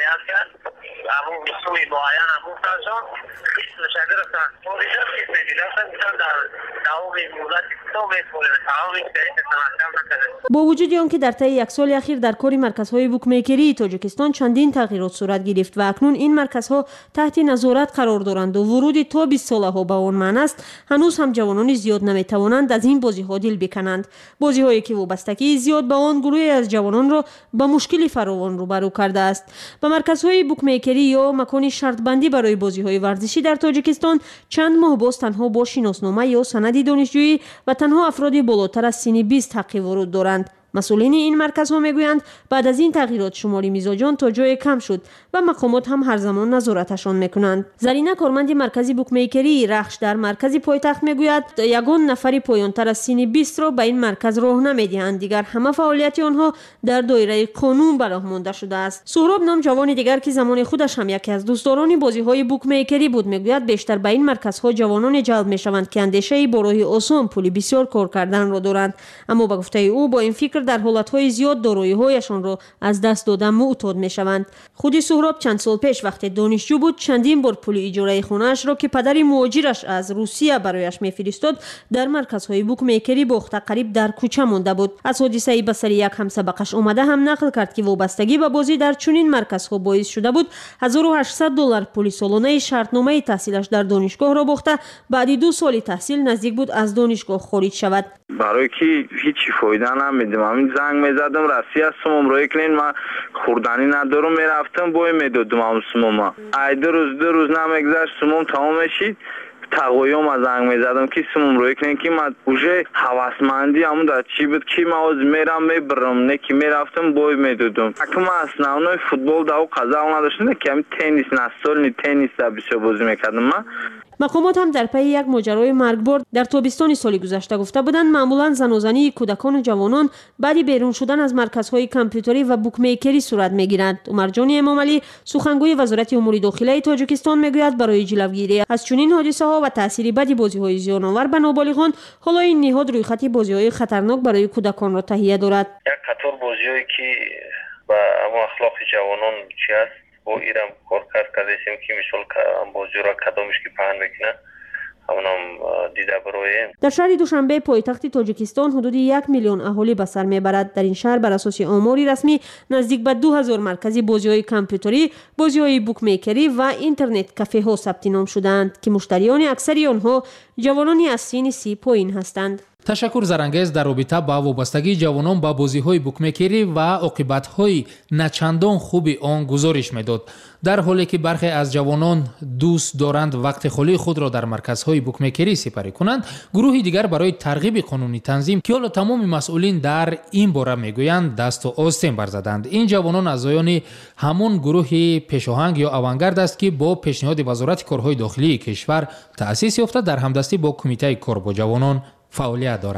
Speaker 18: همون سوی معین همون فرزان خیلی مشکل هستن پولیسان که سبیل هستن میتونن در دعوی مولت اکتا میتونه تعامی شریف سمکم نکنه.
Speaker 14: با وجود آنکه در طی یک سال اخیر در کار مرکزهای بوکمیکری تاجیکستان چندین تغییرات صورت گرفت و اکنون این مرکزها تحت نظارت قرار دارند و ورود تا بیست ساله ها به آن معنی است، هنوز هم جوانان زیاد نمیتوانند از این بازی ها دل بکنند. بازی هایی که وابستگی زیاد به آن گروه از جوانان را به مشکلی فراوان روبرو کرده است. به مرکزهای بوکمیکری یا مکان شرط بندی برای بازی های ورزشی در تاجیکستان چند ماه باز تنها با شناسنامه یا سند دانشجویی و تنها افراد بالاتر از سن بیست حق ورود دارند. مسئولین این مرکزها میگویند بعد از این تغییرات شماری میزاجان تا جای کم شد و مقامات هم هر زمان نظارتشان میکنند. زرینه کارمند مرکزی بوکمیکری رخش در مرکزی پایتخت میگوید یگان نفری پایانتر از سن بیست را به این مرکز راه نمیدهند، دیگر همه فعالیت آنها در دایره قانون به راه مانده شده است. سهراب نام جوان دیگر که زمان خودش هم یکی از دوستداران بازی های بوکمیکری بود میگوید بیشتر به این مرکزها جوانان جلب میشوند که اندیشه با راه آسان پول بسیار کار کردن را دارند، اما به گفته او با این فکر در حالتهای زیاد دارایی‌هایشان را از دست دادن معتاد می‌شوند. خودی سهراب چند سال پیش وقتی دانشجو بود چندین بار پول اجاره خانه‌اش را که پدر مهاجرش از روسیه برایش می‌فرستاد در مرکزهای بوکمیکری باخته قریب در کوچه مانده بود. از حادثه به سر یک همسبقش اومده هم نقل کرد که وابستگی به بازی در چنین مرکزها باعث شده بود هزار و هشتصد دلار پول سالانه شرطنامه تحصیلش در دانشگاه را باخته بعد دو سال تحصیل نزدیک بود از دانشگاه خارج شود.
Speaker 4: برای کی هیچ فایده نمیدم. همین زنگ میزدم رسی هستم رو کلین من خوردنی ندارم میرفتم بوی میدادم هم سموم ای دو روز دو روز نمیگذشت سموم تمام شید تقویم از زنگ میزدم که سموم رو کلین که من اوجه حواسمندی همون در چی بود که موز میرم میبرم نه که میرفتم بوی میدادم اکم اصناونای فوتبال داو قضا نداشتم که همین تنیس نستال نی تنیس در بسیار بازی میکردم. من
Speaker 14: مقامات هم در پی یک ماجرای مرگبار در تابستان سال گذشته گفته بودند معمولا زنازنی کودکان و جوانان بعد بیرون شدن از مرکزهای کامپیوتری و بوکمیکری صورت میگیرند. عمر جان امامعلی سخنگوی وزارت امور داخلی تاجیکستان میگوید برای جلوگیری از چنین حادثه ها و تاثیر بدی بازی‌های زیان‌آور به نابالغان حالا این نهاد روی خط بازی‌های خطرناک برای کودکان را تهیه دارد.
Speaker 18: یک قطار بازی‌هایی که با اخلاق جوانان چی است با ایران کار کرد کردیم که مثال بازی را کدامش که پهن میکنه همونم دیده برای
Speaker 14: در شهر دوشنبه پایتخت تاجیکستان حدود یک میلیون اهالی به سر میبرد. در این شهر بر اساس آماری رسمی نزدیک به دو هزار مرکزی بازی‌های کامپیوتری، بازی‌های بوکمیکری و اینترنت کافه ها ثبت نام شدند که مشتریان اکثری آنها جوانانی از سن سی پایین هستند.
Speaker 13: تشکر زرنگیز در رابطه با وابستگی جوانان به بازی‌های بوکمیکری و عاقبت‌های نچندان خوب آن گزارش می‌داد. در حالی که برخی از جوانان دوست دارند وقت خالی خود را در مرکزهای بوکمیکری سپری کنند، گروهی دیگر برای ترغیب قانونی تنظیم که حالا تمام مسئولین در این باره میگویند دست و آستین برزدند. این جوانان اعضایان همون گروه پیشاهنگ یا آوانگارد است که با پیشنهاد وزارت کارهای داخلی کشور تأسیس یافته در همدستی با کمیته کار با جوانان فعالیت دارد.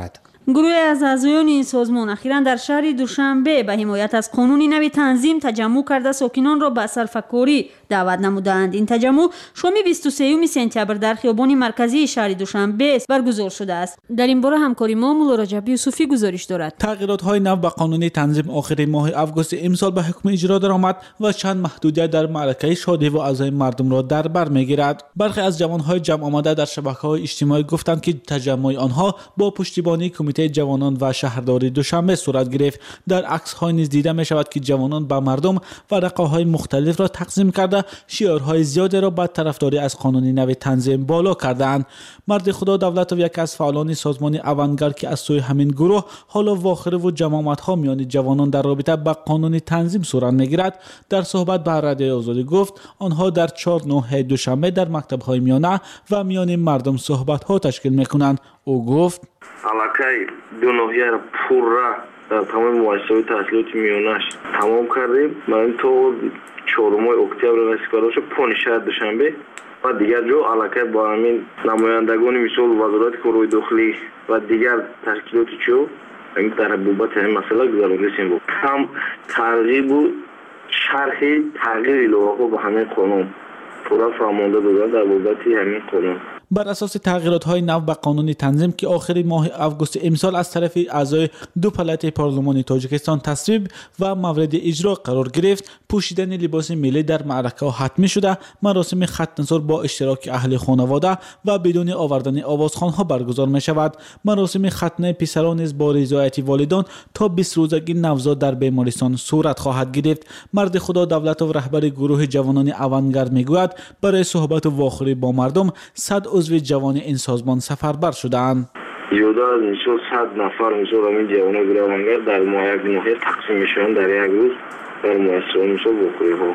Speaker 14: گروه از اعضایان این سازمان اخیراً در شهر دوشنبه به حمایت از قانون نوی تنظیم تجمع کرده ساکنان را به صرفه‌کاری دعوت نمودند. این تجمع شام بیست و سوم سپتامبر در خیابان مرکزی شهر دوشنبه برگزار شده است. در این باره همکاری ما مولا رجب یوسفی گزارش دارد.
Speaker 17: تغییرات‌های نو به قانون تنظیم آخر ماه آگوست امسال به حکم اجرا درآمد و چند محدودیت در معرکه شادی و اعضای مردم را در بر می‌گیرد. برخی از جوان‌های جمع آمده در شبکه‌های اجتماعی گفتند که تجمع آنها با پشتیبانی کمیته جوانان و شهرداری دوشنبه صورت گرفت. در عکس‌های نیز دیده می‌شود که جوانان به مردم ورقه‌های مختلف را تقسیم کرده شعارهای زیادی را به طرفداری از قانون نو تنظیم بالا کردند. مرد خدا دولت و یک از فعالان سازمان اوانگارد که از سوی همین گروه حالا واخره و جماعت‌ها میان جوانان در رابطه با قانون تنظیم صورت می‌گیرد در صحبت با رادیوی آزادی گفت آنها در چهار نه دوشنبه در مکتب‌های میانه و میان مردم صحبت‌ها تشکیل می‌کنند. او گفت
Speaker 4: علاقه دو ناحیه را پر را در تمام مؤسسات تحصیلاتی میانش تمام کردیم. من تو چهارم اکتبر رسیدگار شد پنج شهر دوشنبه و دیگر جو علاقه با همین نمایندگان مثل وزارت کارهای داخلی و دیگر تشکیلاتی چو این در بابت این مسئله گزارش بود. هم ترغیب بود شرح تغییر لوحه با همین قانون پورا فرمانده دادن در بابت همین قانون.
Speaker 17: بر اساس تغییرات‌های نو به قانون تنظیم که آخر ماه آگوست امسال از طرف اعضای دو پالات پارلمانی تاجیکستان تصویب و مورد اجرا قرار گرفت، پوشیدن لباس ملی در معرکه حتمی شده، مراسم ختنه‌سال با اشتراک اهل خانواده و بدون آوردن آوازخوان‌ها برگزار می‌شود. مراسم ختنه پسران نیز با رضایت والدان تا بیست روزگی نوزاد در بیمارستان صورت خواهد گرفت. مرد خدا دولت و رهبر گروه جوانان اوانگارد میگوید برای صحبت واخری با مردم صد عضو جوان این سازمان سفربر شدند.
Speaker 4: یودا از میشور صد نفر میشور همین جوانان گروه اوانگارد در ماه یک نوحه تقسیم میشوند در یک روز در مؤسسات میشور بخوری ها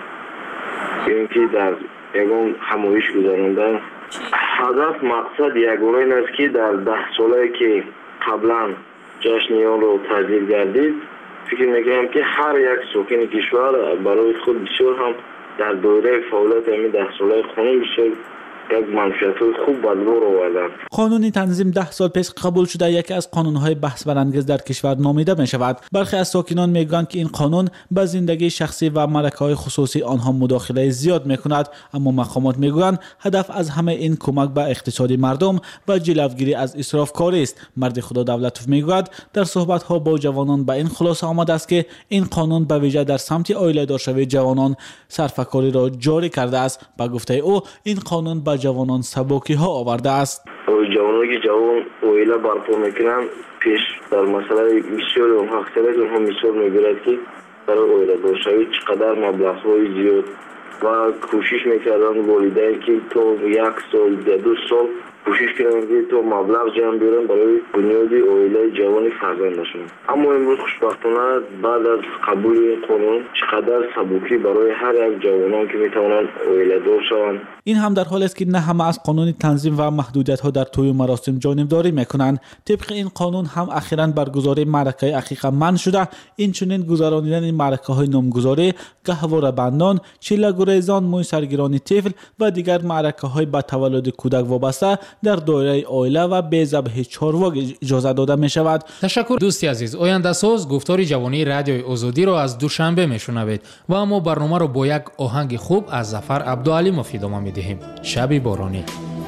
Speaker 4: این که در یکان همایش گذراندن. هدف مقصد یگانه این است که در ده ساله که قبلا جشن آن رو تجلیل گردید فکر میکنم که هر یک ساکن کشور برای خود بسیار هم در دوره فعالیت همین ده ساله خانم بسیار یک منفعت‌های خوب بدبار آوردند.
Speaker 17: قانون تنظیم ده سال پیش قبول شده یکی از قانون‌های بحث برانگیز در کشور نامیده می‌شود. برخی از ساکنان میگویند که این قانون به زندگی شخصی و ملکه‌های خصوصی آنها مداخله زیاد می‌کند، اما مقامات میگویند هدف از همه این کمک به اقتصاد مردم و جلوگیری از اسرافکاری است. مرد خدا دولتوف میگوید در صحبت‌ها با جوانان به این خلاصه آمده است که این قانون به ویژه در سمت عائله‌دار شوی جوانان صرفه‌کاری را جاری کرده است. به گفته او این قانون به جوانان سبکی ها آورده است.
Speaker 4: جوانانی که جوان عائله برپا میکنن پیش در مسئله بسیار اونها اختلاف اونها مثال میگیرد که برای عائله دار شوی چقدر مبلغ‌های زیاد و کوشش میکردن والدین که تو یک سال یا دو سال کوشش کردن که تو مبلغ جمع بیارن برای بنیاد عائله جوان فرزندشون. اما امروز خوشبختانه بعد از قبول قانون چقدر سبکی برای هر یک جوانان که میتوانند عائله دار شوند.
Speaker 17: این هم در حالی است که نه همه از قانون تنظیم و محدودیت ها در طی مراسم جانبداری میکنند. طبق این قانون هم اخیراً برگزاری معرکه عقیقه منع شده. این چنین گذراندن معرکه های نامگذاری، گهواره بندان، چله گریزان، موی سرگیرانی طفل و دیگر معرکه های به تولد کودک وابسته در دایره عائله و به ذبح چارواک اجازه داده می شود.
Speaker 13: تشکر دوستی عزیز. آینده ساز گفتار جوانی رادیوی آزادی را از دوشنبه میشنوید و اما برنامه را با یک آهنگ خوب از ظفر عبدالعلی مفید ادامه میدهیم. شبی بارانی.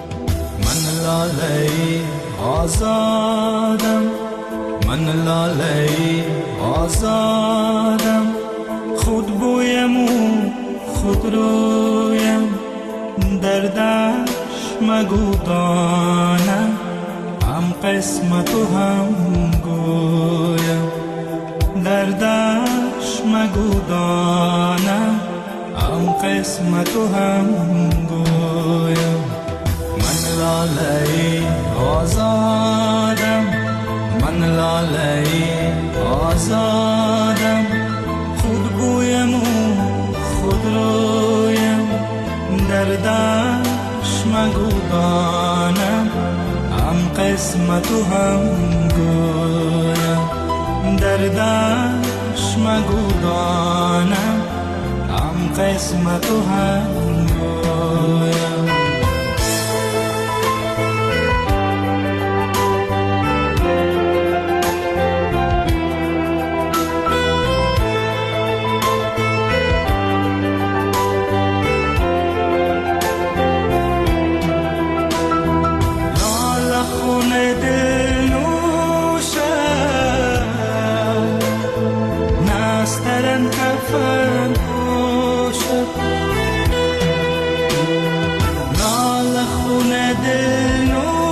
Speaker 5: من لاله آزادم، من لاله آزادم، خود بویم و خود رویم، دردش مگو دانم، هم قسمت و هم گویم، دردش مگو دانم، هم قسمت و هم گویم. من لاله آزادم، من لاله آزادم، خود بویم و خود رویم، دردش مگو دانم، هم قسمت و هم گویم، دردش مگو دانم، هم قسمت و هم گویم. دل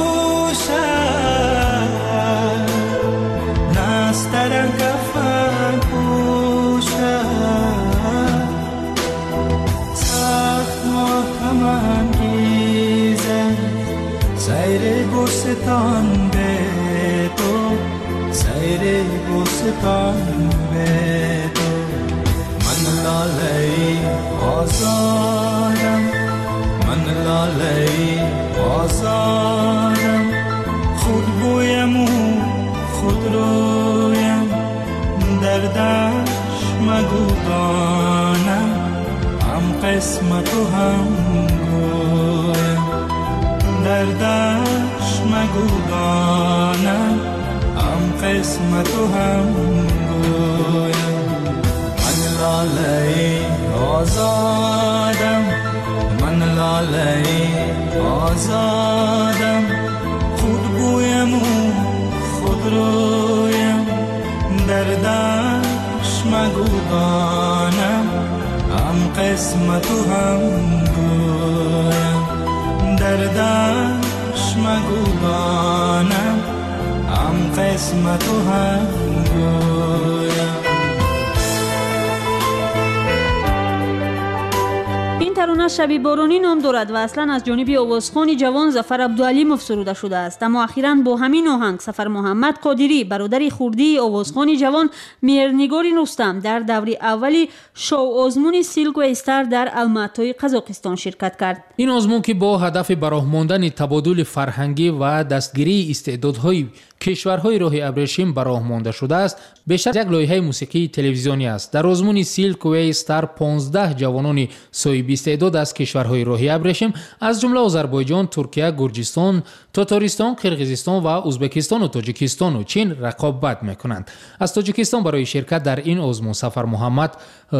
Speaker 5: نوشم نسترم کفن پوشم سخت ماتم انگیزم سیر گلستان به تو سیر گلستان به تو من لاله آزادم من لاله آزادم خود بویم و خود رویم دردش مگو دانم هم قسمت و هم گویم دردش مگو دانم هم قسمت و هم گویم من لاله آزادم من لاله آزادم خود بویم و خود رویم دردش مگو دانم هم قسمت و هم گویم دردش مگو دانم هم قسمت و هم گویم.
Speaker 14: این ترانه شبی بارانی نام دارد و اصلا از جانب آوازخوان جوان ظفر عبدالعلیموف سروده شده است، اما اخیراً با همین آهنگ سفر محمد قادری برادر خردی آوازخوان جوان مهرنگار رستم در دوره اولی شو آزمون سیلک و استر در الماتای قزاقستان شرکت کرد.
Speaker 13: این آزمون که با هدف براه ماندن تبادل فرهنگی و دستگیری استعدادهای کشورهای راه ابریشم براه مانده شده است، بیشتر یک لایحه موسیقی تلویزیونی است. در آزمون سیلک و استر پانزده جوانان صاحب استعداد از کشورهای راه ابریشم از جمله آذربایجان، ترکیه، گرجستان، تاتارستان، قرقیزستان و ازبکستان و تاجیکستان و چین رقابت میکنند. از تاجیکستان برای شرکت در این آزمون سفر محمد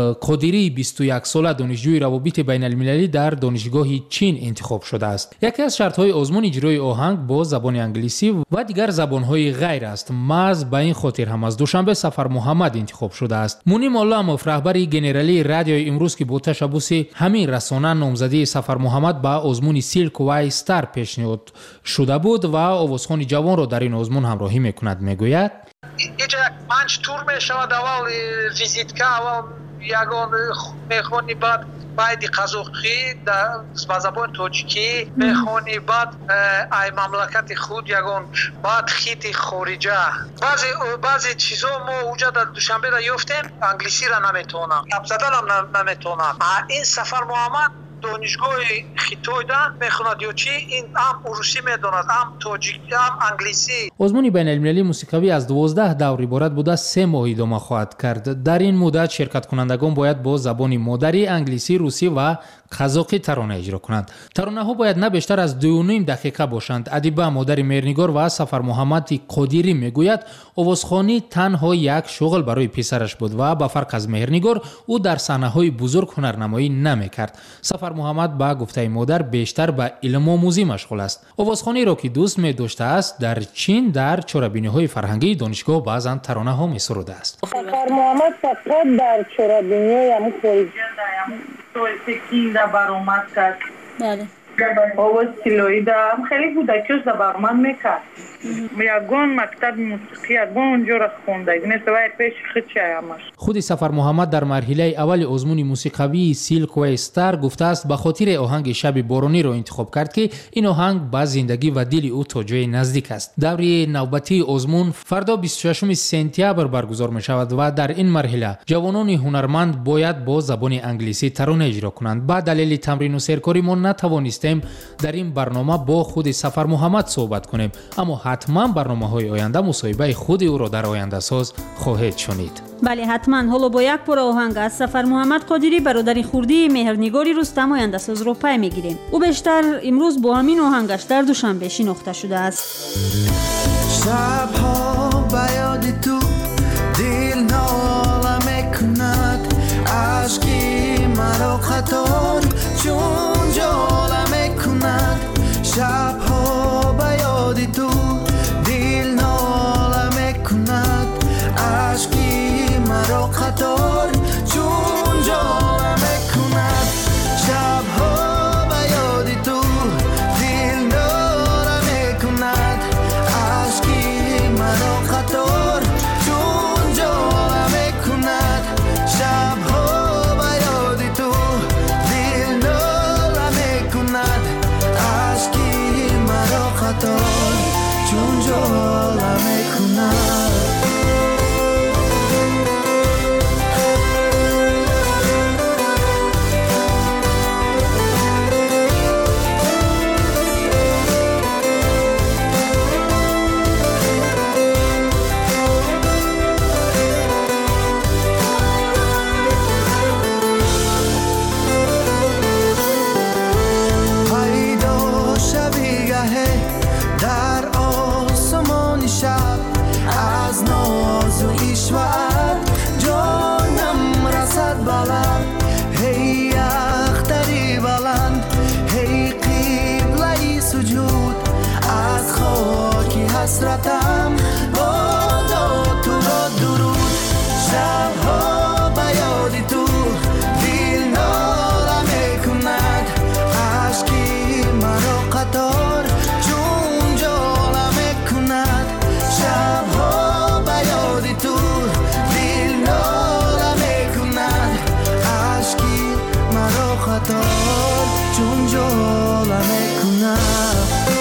Speaker 13: قادری بیست و یک ساله دانشجوی روابط بین المللی در دانشگاه چین انتخاب شده است. یکی از شرط‌های آزمون اجرای آهنگ با زبان انگلیسی و دیگر زبان‌های غیر است. محض به این خاطر هم از دوشنبه سفر محمد انتخاب شده است. مونی مولاموف رهبر گنرالی رادیو امروز که با تشبوس همین رسانه نامزدی سفر محمد به آزمون سیلک و استر پیشنهاد شده بود و آوازخوان جوان را در این آزمون همراهی میکند. میگوید
Speaker 7: اینجا پنج تور میشود. اول ویزیتکا اول یگان میخونی، بعد باید قزاقی در زبان تاجیکی میخونی، بعد ای مملکت خود یگان، بعد خیت خارجه. بعضی بعضی چیزا ما اونجا در دوشنبه را یافتیم انگلیسی را نمیتونم، گپ زدن هم نمیتونم. این سفر محمد دانشگاه خیتوی ده میخوند یا چی، این هم روسی میداند، هم تاجیکی، هم انگلیسی.
Speaker 13: آزمون بین المللی موسیقی از دوازده دور عبارت بوده سه ماه ادامه خواهد کرد. در این مدت شرکت کنندگان باید با زبان مادری انگلیسی، روسی و قزاقی ترانه اجرا کنند. ترانه ها باید نه بیشتر از دو و نیم دقیقه باشند. ادیبه مادر مهرنگار و سفر محمد قادری میگوید آوازخوانی تنها یک شغل برای پسرش بود و به فرق از مهرنگار او در صحنه های بزرگ هنرنمایی نمیکرد. سفر محمد با گفته مادر بیشتر به علم آموزی مشغول است. آوازخوانی را که دوست می داشته است در چین در چاره‌بینی های فرهنگی دانشگاه بعضا ترانه ها می سروده است.
Speaker 8: سفر محمد فقط در چاره‌بینی های همون خارجی توی در برآمد کرد. بله. آواز سیلوی هم خیلی کودکیش در برمان میکرد. یگان مکتب موسیقی یگان اونجا را خونده. مثل وای پیش خیلی همش.
Speaker 13: خود سفر محمد در مرحله اول آزمون موسیقی سیلک و استر گفته است به خاطر آهنگ شب بارانی را انتخاب کرد که این آهنگ با زندگی و دل او تا جای نزدیک است. دوره نوبتی آزمون فردا بیست و ششم سپتامبر برگزار می شود و در این مرحله جوانان هنرمند باید با زبان انگلیسی ترانه اجرا کنند. با دلیل تمرین و سرکاری ما نتوانستیم در این برنامه با خود سفر محمد صحبت کنیم، اما حتما برنامه‌های آینده مصاحبه خود او را در آینده ساز خواهید شنید.
Speaker 14: بله حتما. حالا با یک پر آهنگ از سفر محمد قادری برادر خردی مهرنگاری رستم آینده ساز رو پی میگیریم. او بیشتر امروز با همین آهنگش در دوشنبه شناخته شده است.
Speaker 5: شب‌ها به یاد تو دل ناله میکند، عشقی مرا قطار چون جاله میکند. شب‌ها به یاد تو دل ناله میکند، عشقی مرا قطار چون جاله میکند. شب‌ها به یاد تو دل ناله صورتم بادا تو را درود شبها به یاد تو دل ناله میکند عشقی مرا قطار چون جاله میکند شبها به یاد تو دل ناله میکند عشقی مرا قطار چون جاله میکند.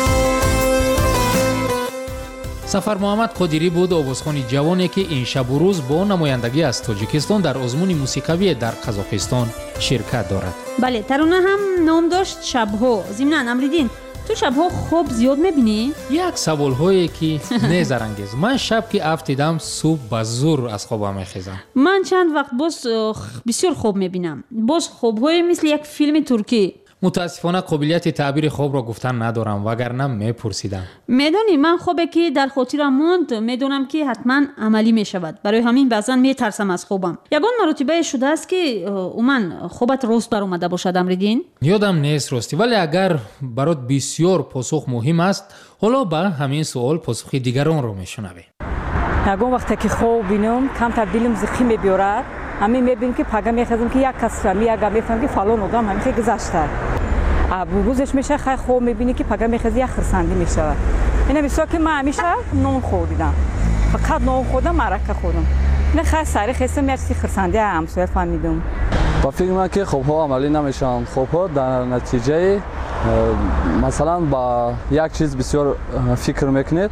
Speaker 13: سفر محمد قادری بود آوازخوان جوانی که این شب و روز با نمایندگی از تاجیکستان در آزمون موسیقی در قزاقستان شرکت دارد.
Speaker 14: بله، ترانه هم نام داشت شبها. ضمناً امریدین تو شبها خواب زیاد میبینی؟
Speaker 13: یک سوال هایی که نظرانگیز. من شب که افتیدم صبح به زور از خوابم میخیزم.
Speaker 14: من چند وقت باز بسیار خواب میبینم. باز خوابهای مثل یک فیلم ترکی.
Speaker 13: متاسفانه قابلیت تعبیر خواب را گفتن ندارم وگرنه میپرسیدم.
Speaker 14: میدونی من خوابه که در خاطرم موند میدونم که حتما عملی میشود. برای همین بعضا میترسم از خوابم. یگان مرتبه شده است که اومن خوابت راست بر اومده باشد امریدین؟
Speaker 13: یادم نیست راستی، ولی اگر برات بسیار پاسخ مهم است حالا با همین سوال پاسخ دیگران رو میشنوی.
Speaker 9: یگان وقتی که خواب بینم کم دلم زخم میبیارد. همین میبینم که پگه میخوام که یک کس را میگم میفهمم که فلان آدم همین گذشته. روزش میشه خیلی خوب میبینی که پگه میخواد یک خرسندی میشه. اینا میشه که من همیشه نون خوردم. فقط نون خوردم مرکه خوردم. نه خیلی سری خستم یک خرسندی همسایه فهمیدم.
Speaker 10: با فکر میکنم که خوب ها عملی نمیشن. خوب ها در نتیجه مثلا با یک چیز بسیار فکر میکنید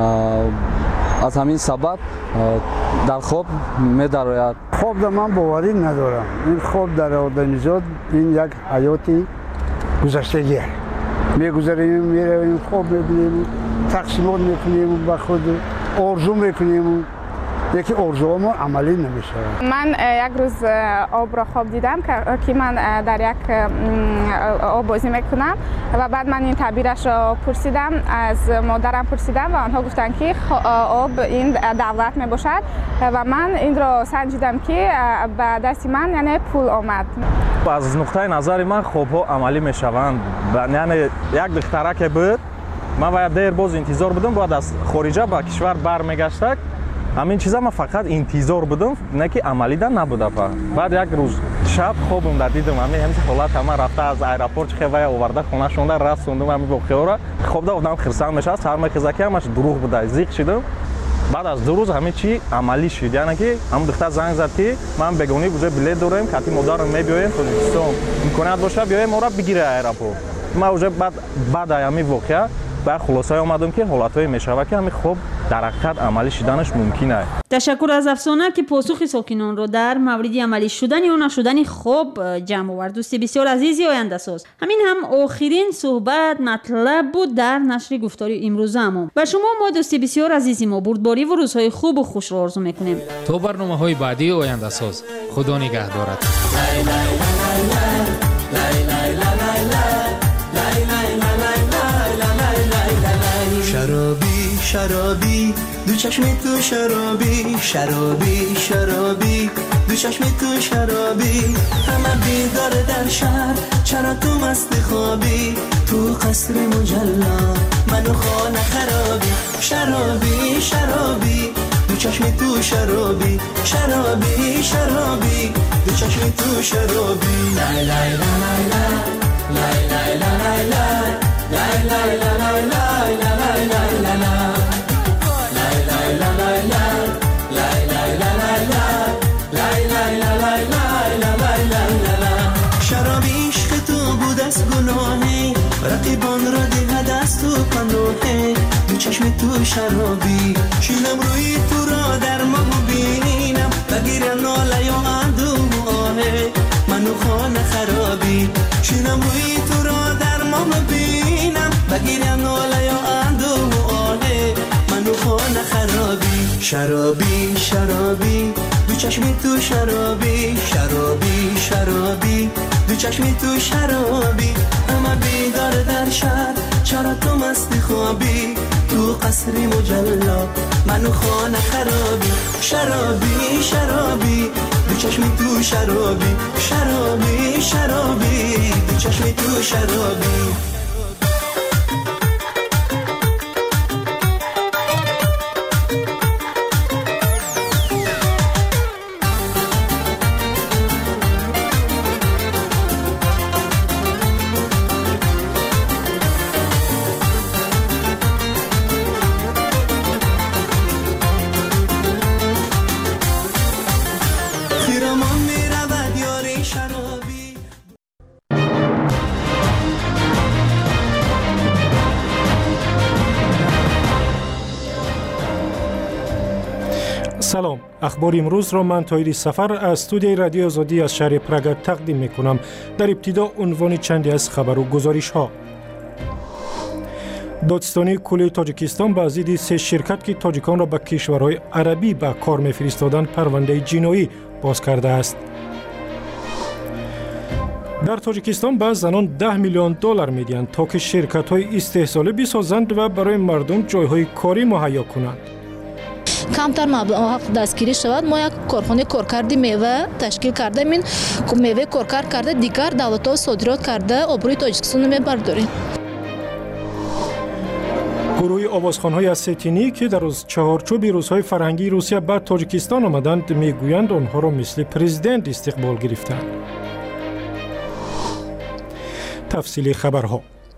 Speaker 10: از همین سبب در خواب می‌دراید.
Speaker 15: خواب در من باوری ندارم. این خواب در آدمیزاد این یک حیاتی گذشتگی است. میگذریم میرویم خواب میبینیم تقسیمات میکنیم با خود آرزو میکنیم یکی آرزوام عملی نمیشه.
Speaker 16: من یک روز آب را خواب دیدم که من در یک آب بازی میکنم و بعد من این تعبیرش را پرسیدم از مادرم پرسیدم و آنها گفتن که آب این دولت می باشد و من این را سنجیدم که به دست من یعنی پول آمد.
Speaker 25: از نقطه نظر من خواب‌ها عملی میشوند. یعنی یک دختره که بود من باید دیر باز انتظار بدم بعد از خارجه به کشور برمیگشتم. همین چیزا من فقط انتظار بودم نه که عملی دا نبوده. بعد یک روز شب خوابم در دیدم همین همین حالت همه رفته از ایرپورت خیلی آورده خونه شونده رفت سوندم همین واقعا را خواب دا آدم خرسند میشه سر میخزکی همش دروغ بوده زیق شدم. بعد از دو روز همه چی عملی شد. یعنی که همون دختر زنگ زد که من بگونی بوده بلیط دارم که مادرم میبیایم تو نیستم امکانات باشه بیایم ما را بگیره ایرپورت. ما اوج بعد بعد همین واقعا با خلاصه آمدم که حالتهای میشوه که همین خوب در حقیقت عملی شدنش ممکنه.
Speaker 14: تشکر از افسانه که پاسخ ساکنان رو در مورد عملی شدن یا نشدن خوب جمع آورد. دوستی بسیار عزیزی آینده ساز، همین هم آخرین صحبت مطلب بود در نشر گفتاری امروز همون و شما ما دوستی بسیار عزیزی ما بردباری و روزهای خوب و خوش رو آرزو میکنیم.
Speaker 13: تا برنامه های بعدی آینده ساز، خدا نگهدارت.
Speaker 5: شرابی شرابی دو چشم تو شرابی شرابی شرابی دو چشم تو شرابی همه بیدار در شهر چرا تو مست خوابی تو قصر مجلا منو خانه خرابی شرابی شرابی دو چشم تو شرابی شرابی شرابی دو چشم تو شرابی لای لای لای لای لای لای لای لای لای لای لای لای لای لای شرابی عشق تو بود از گناهی رقیبان را ده دست تو پناهی دو چشم تو شرابی شینم روی تو را در ما ببینم بگیر ناله یا اندوه آهه منو خانه خرابی شینم روی تو را در ما ببینم بگیر ناله یا اندوه آهه منو خانه خرابی شرابی شرابی دو چشم تو شرابی شرابی شرابی دو چشم تو شرابی اما بیدار در شهر چرا تو مستی خوابی تو قصر مجلا منو خانه خرابی شرابی شرابی دو چشم تو شرابی شرابی شرابی دو چشم تو شرابی
Speaker 1: سلام، اخبار امروز را من طاهر سفر از استودیوی رادیو آزادی از شهر پراگ تقدیم می کنم. در ابتدا عنوان چندی از خبر و گزارش ها. دادستانی کل تاجیکستان با ضد سه شرکت که تاجیکان را به کشورهای عربی به کار می‌فرستادند پرونده جنایی باز کرده است. در تاجیکستان به زنان ده میلیون دلار میدهند تا که شرکت‌های استحصالی بسازند و برای مردم جای‌های کاری مهیا کنند.
Speaker 6: کمتر مبلغ دستگیری شود. ما یک کارخانه کارکردی میوه تشکیل کرده، این میوه کارکرد کرده دیگر دولت‌ها صادرات کرده، آبروی تاجیکستان میبرداریم.
Speaker 1: گروه آوازخوان‌های اسیتینی که در روز چهارچوب روزهای فرهنگی روسیه به تاجیکستان آمدند میگویند آنها را مثل پرزیدنت استقبال گرفتند. تفصیل خبرها.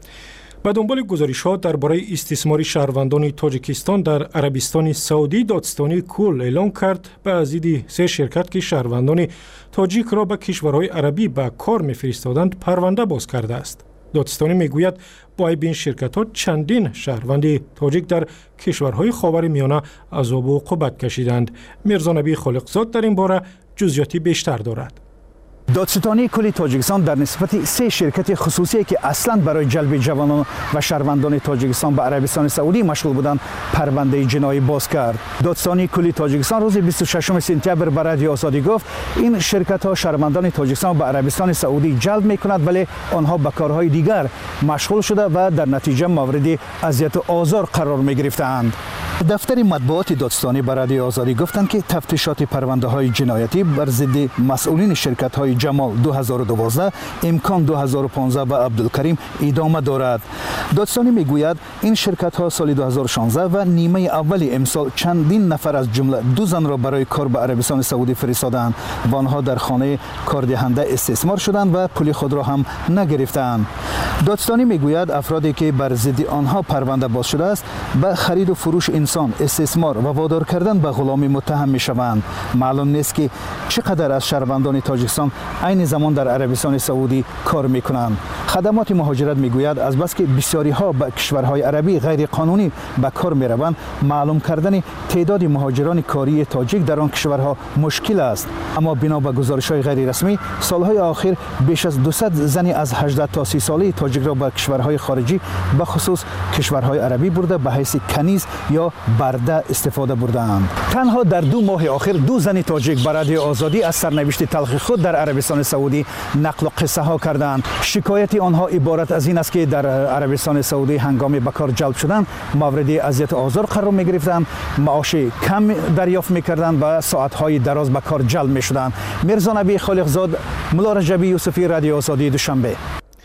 Speaker 1: به دنبال گزارش‌ها درباره استثمار شهروندان تاجیکستان در عربستان سعودی، دادستانی کل اعلام کرد به ضد سه شرکت که شهروندان تاجیک را به کشورهای عربی به کار می‌فرستادند پرونده باز کرده است. دادستانی میگوید با این شرکت‌ها چندین شهروند تاجیک در کشورهای خاورمیانه عذاب و عقوبت کشیدند. میرزا نبی خالقزاد در این باره جزئیاتی بیشتر دارد.
Speaker 11: دادستانی کل تاجیکستان در نسبت سه شرکت خصوصی که اصلا برای جلب جوانان و شهروندان تاجیکستان به عربستان سعودی مشغول بودند پرونده جنایی باز کرد. دادستانی کل تاجیکستان روز بیست و ششم سپتامبر به رادیو آزادی گفت این شرکت ها شهروندان تاجیکستان به عربستان سعودی جلب می‌کند، ولی آنها به کارهای دیگر مشغول شده و در نتیجه مورد اذیت و آزار قرار می‌گرفتند. دفتر مطبوعات دادستانی به رادیو آزادی گفتند که تفتیشات پرونده های جنایتی بر ضد مسئولین شرکت های جمال دو هزار و دوازده، امکان دو هزار و پانزده و عبدالکریم ادامه دارد. دادستانی میگوید این شرکت ها سال دو هزار و شانزده و نیمه اول امسال چندین نفر از جمله دو زن را برای کار به عربستان سعودی فرستادند و آنها در خانه کاردهنده استثمار شدند و پول خود را هم نگرفتند. دادستانی میگوید افرادی که بر ضد آنها پرونده باز شده است به خرید و فروش انسان، استثمار و وادار کردن به غلامی متهم میشوند. معلوم نیست که چقدر از شهروندان تاجیکستان عین زمان در عربستان سعودی کار میکنند. خدمات مهاجرت میگوید از بس که بسیاری ها به کشورهای عربی غیر قانونی به کار میروند، معلوم کردن تعداد مهاجران کاری تاجیک در آن کشورها مشکل است. اما بنا به گزارش های غیر رسمی سالهای آخر بیش از دویست زنی از هجده تا سی ساله تاجیک را به کشورهای خارجی به خصوص کشورهای عربی برده به حیث کنیز یا برده استفاده بردند. تنها در دو ماه آخر دو زن تاجیک به رادیو آزادی از سرنوشت تلخ خود در عربستان سعودی نقل و قصه ها کردند. شکایت آنها عبارت از این است که در عربستان سعودی هنگام به کار جلب شدن مورد اذیت و آزار قرار می گرفتند، معاش کم دریافت می کردند و ساعت های دراز به کار جلب می شدند. میرزا نبی خالقزاد، ملا رجبی یوسفی، رادیو آزادی دوشنبه.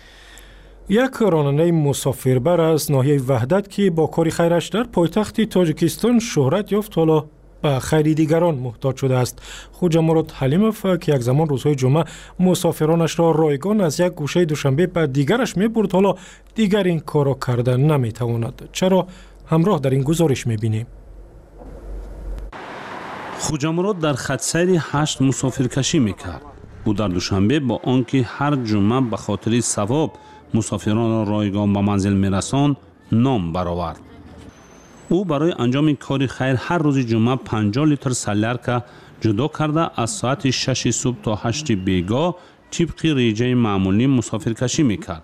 Speaker 1: یک راننده مسافربر از ناحیه وحدت که با کار خیرش در پایتخت تاجیکستان شهرت یافت حالا به خیر دیگران محتاج شده است. خوجا مراد حلیموف که یک زمان روزهای جمعه مسافرانش را رایگان از یک گوشه دوشنبه به دیگرش میبرد حالا دیگر این کار را کردن نمیتواند. چرا؟ همراه در این گزارش میبینیم.
Speaker 12: خوجا مراد در خط سیر هشت مسافرکشی میکرد. او در دوشنبه با آنکه هر جمعه به خاطر ثواب مسافران را رایگان به منزل میرساند نام برآورد. او برای انجام کار خیر هر روز جمعه پنجاه لیتر سلیرکا جدا کرده از ساعت شش صبح تا هشت بیگاه طبق ریجه معمولی مسافرکشی میکرد.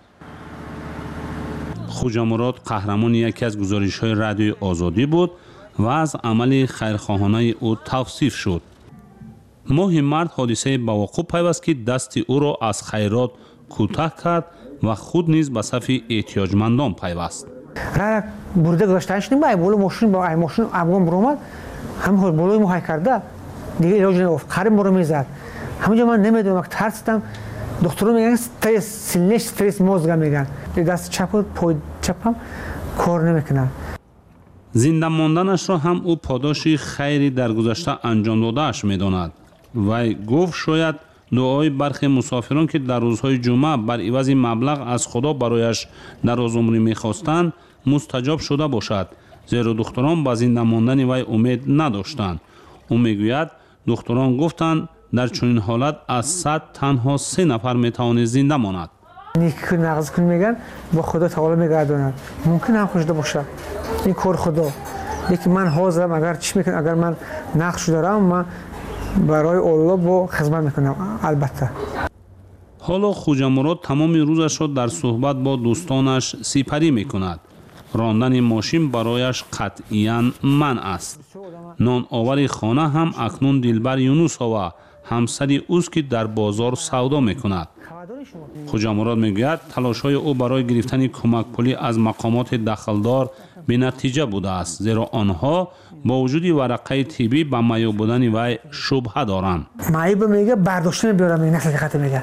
Speaker 12: خوجا مراد قهرمان یکی از گزارش‌های رادیو آزادی بود و از عمل خیرخواهانه او توصیف شد. ماه مرد حادثه به وقوع پیوست که دست او را از خیرات کوتاه کرد و خود نیز به صف احتیاجمندان پیوست.
Speaker 19: را برده گذاشتنش نیم بای بولو ماشین با ای ماشین افغان برآمد هم هول بولوی مو کرده دیگه علاج نگفت قرب مرو میزد. همونجا من نمیدونم که ترسیدم. دکترها میگن استرس سینه استرس مغز میگن دست چپ و پای چپم کار نمیکنه.
Speaker 12: زنده ماندنش را هم او پاداش خیری در گذشته انجام دادهش میداند و گفت شاید دعای برخی مسافران که در روزهای جمعه بر عوض مبلغ از خدا برایش دراز عمری میخواستند مستجاب شده باشد، زیرا دختران با زنده ماندن وی امید نداشتند. او میگوید دختران گفتند در چنین حالت از صد تنها سه نفر میتواند زنده ماند.
Speaker 19: نیکی که نقض کن میگن با خدا تعالی میگرداند. ممکن هم خوشده باشه این کار خدا لیکن من حاضرم اگر چی میکنم اگر من نقش دارم من برای الله با خدمت میکنم البته.
Speaker 12: حالا خوجا مراد تمام روزش را در صحبت با دوستانش سپری میکند. راندن ماشین برایش قطعاً منع است. نان آور خانه هم اکنون دلبر یونس و همسری اوست که در بازار سودا میکند. خوجا مراد میگوید تلاش‌های او برای گرفتن کمک پولی از مقامات دخلدار به نتیجه بوده است، زیرا آنها با وجود ورقه طبی به معیوب بودن وی شبهه دارند.
Speaker 19: معیوب میگه برداشته میبرم این نسل خط میگه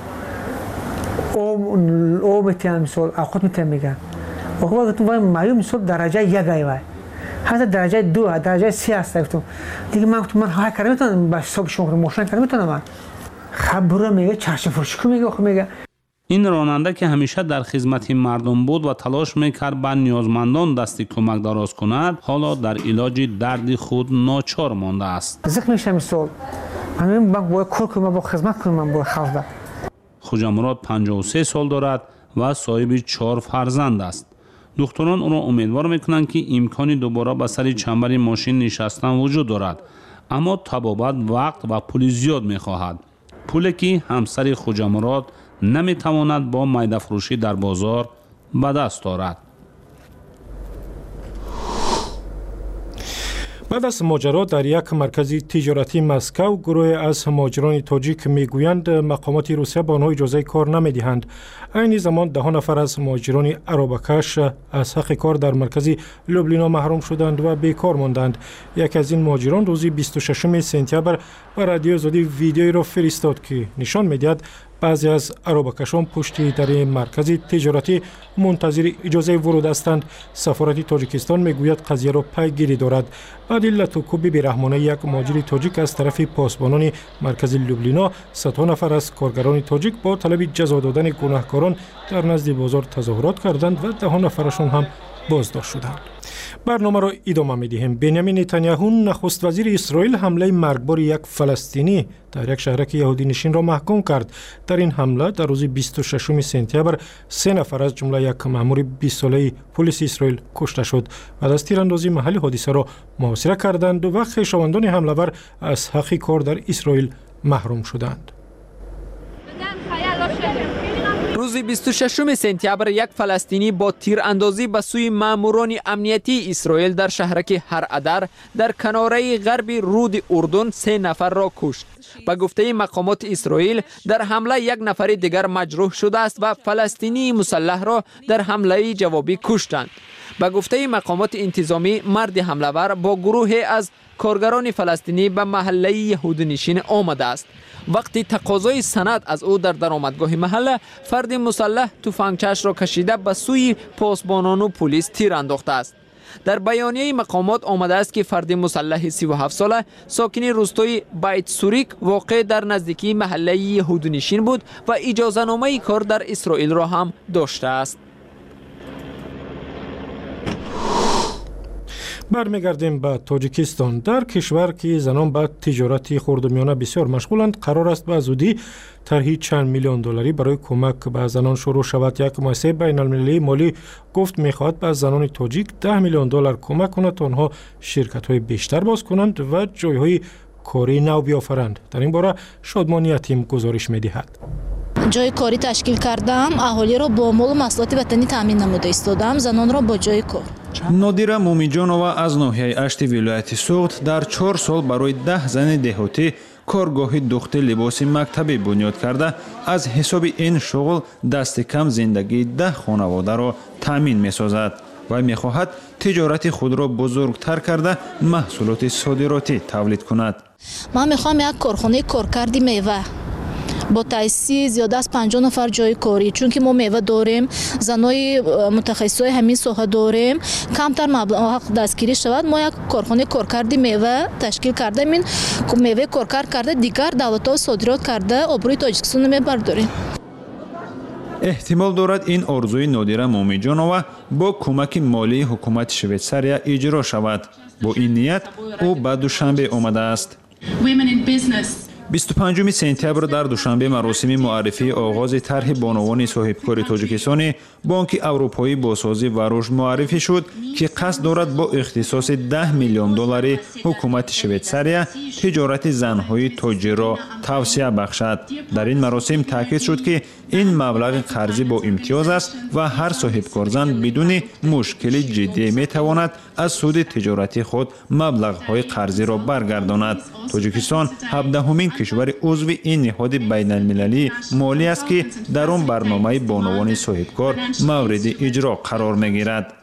Speaker 19: او او میتونم مثال خود میتونم میگم آخه تو وای معیوب مثال درجه یک وای حتی درجه دو درجه سه است گفتم دیگه من تو من های کردم میتونم با حساب شما ماشین کردم میتونم من خبر میگه چرچ فروشی میگه آخه میگه
Speaker 12: این راننده که همیشه در خدمت مردم بود و تلاش میکرد به نیازمندان دستی کمک دراز کند، حالا در علاج درد خود ناچار مانده است.
Speaker 19: زخم میشه مثال من باید کار کنم با خدمت کنم من با خلق.
Speaker 12: خوجا مراد پنجاه و سه سال دارد و صاحب چهار فرزند است. دکتران او را امیدوار میکنند که امکانی دوباره به سر چنبر ماشین نشستن وجود دارد، اما طبابت وقت و پول زیاد میخواهد، پولی که همسر خوجا مراد نمیتواند با میده فروشی در بازار به دست آورد.
Speaker 1: بعد از ماجرا در یک مرکز تجارتی مسکو، گروه از مهاجران تاجیک میگویند مقامات روسیه به آنها اجازه کار نمیدهند. عین زمان ده نفر از مهاجران عربکش از حق کار در مرکز لوبلینا محروم شدند و بیکار ماندند. یک از این مهاجران روز بیست و ششم سپتامبر به رادیو آزادی ویدیویی را فرستاد که نشان میدهد بعضی از عربکشان پشتی در مرکز تجارتی منتظر اجازه ورود هستند. سفارت تاجیکستان میگوید قضیه را پیگیری دارد. بعد لطوکوبی بیرحمانه یک مهاجر تاجیک از طرف پاسبانان مرکز لوبلینا صدها نفر از کارگران تاجیک با طلب جزا دادن گناهکاران در نزد بازار تظاهرات کردند و ده نفرشان هم بازداشت شدند. برنامه را ادامه می‌دهیم. بنیامین نتانیاهو نخست وزیر اسرائیل حمله مرگبار یک فلسطینی در یک شهرک یهودی نشین را محکوم کرد. در این حمله در روز بیست و ششم سپتامبر سه نفر از جمله یک مأمور بیست ساله پلیس اسرائیل کشته شد. بعد از تیراندازی محل حادثه را محاصره کردند و خویشاوندان حمله‌ور از حق کار در اسرائیل محروم شدند.
Speaker 3: روز بیست و ششم سپتامبر یک فلسطینی با تیراندازی به سوی ماموران امنیتی اسرائیل در شهرک هرادر در کناره غرب رود اردن سه نفر را کشت. به گفته مقامات اسرائیل در حمله یک نفر دیگر مجروح شده است و فلسطینی مسلح را در حمله جوابی کشتند. به گفته مقامات انتظامی مرد حمله‌ور با گروهی از کارگران فلسطینی به محله یهودنشین آمده است. وقتی تقاضای سند از او در درآمدگاه محله، فرد مسلح تفنگچه‌اش را کشیده به سوی پاسبانان و پلیس تیر انداخته است. در بیانیه مقامات آمده است که فرد مسلح سی و هفت ساله ساکن روستای بیت سوریک واقع در نزدیکی محله یهودنشین بود و اجازه نامه کار در اسرائیل را هم داشته است.
Speaker 1: برمیگردیم به تاجیکستان. در کشور که زنان به تجارت خرد و میانه بسیار مشغولند، قرار است به زودی طرحی چند میلیون دلاری برای کمک به زنان شروع شود. یک مؤسسه بین المللی مالی گفت میخواهد به زنان تاجیک ده میلیون دلار کمک کند تا آنها شرکت های بیشتر باز کنند و جای های کاری نو بیافرند. در این باره شادمانی یتیم گزارش میدهد.
Speaker 6: جای کاری تشکیل کردم، اهالی را با مال و محصولات وطنی تامین نموده ایستادم، زنان را با جای کار.
Speaker 20: نادира мумиҷонова аз ноҳияи ашти вилояти суғд дар чор сол барои даҳ зани деҳотӣ коргоҳи духти либоси мактабӣ бунёд карда, аз ҳисоби ин шуғл дасти кам зиндагии даҳ хонаводаро таъмин месозад. вай мехоҳад тиҷорати худро бузургтар карда маҳсулоти содиротӣ тавлид кунад.
Speaker 6: ман мехоҳам як корхонаи коркарди мева با تأسیس زیاده از پنجاه نفر جای کاری، چون که ما میوه داریم، زنای متخصصای همین ساحه داریم، کمتر مبلغ دستگیری شود. ما یک کارخانه کارکردی میوه تشکیل کردیم. این میوه کارکرد کرده دیگر دولت‌ها صادرات کرده آبروی تاجیکستان میبرداریم.
Speaker 20: احتمال دارد این орзуи نادира мумиҷонова бо кӯмаки молии ҳукумати Швейтсария иҷро шавад. бо ин ният ӯ ба Душанбе омадааст. بیست و پنجم سپتامبر در دوشنبه مراسم معرفی آغاز طرح بانوان صاحبکار تاجیکستان بانک اروپایی بازسازی و رشد معرفی شد که قصد دارد با اختصاص ده میلیون دلار حکومت شویتزاریا تجارت زنهای تاجر را توسعه بخشد. در این مراسم تاکید شد که این مبلغ قرضی با امتیاز است و هر صاحبکار زن بدون مشکل جدی می تواند از سود تجارتی خود مبلغ‌های قرضی را برگرداند. تاجیکستان هفدهمین کشور عضو این نهاد بین‌المللی مالی است که در آن برنامه بانوان صاحبکار مورد اجرا قرار می‌گیرد.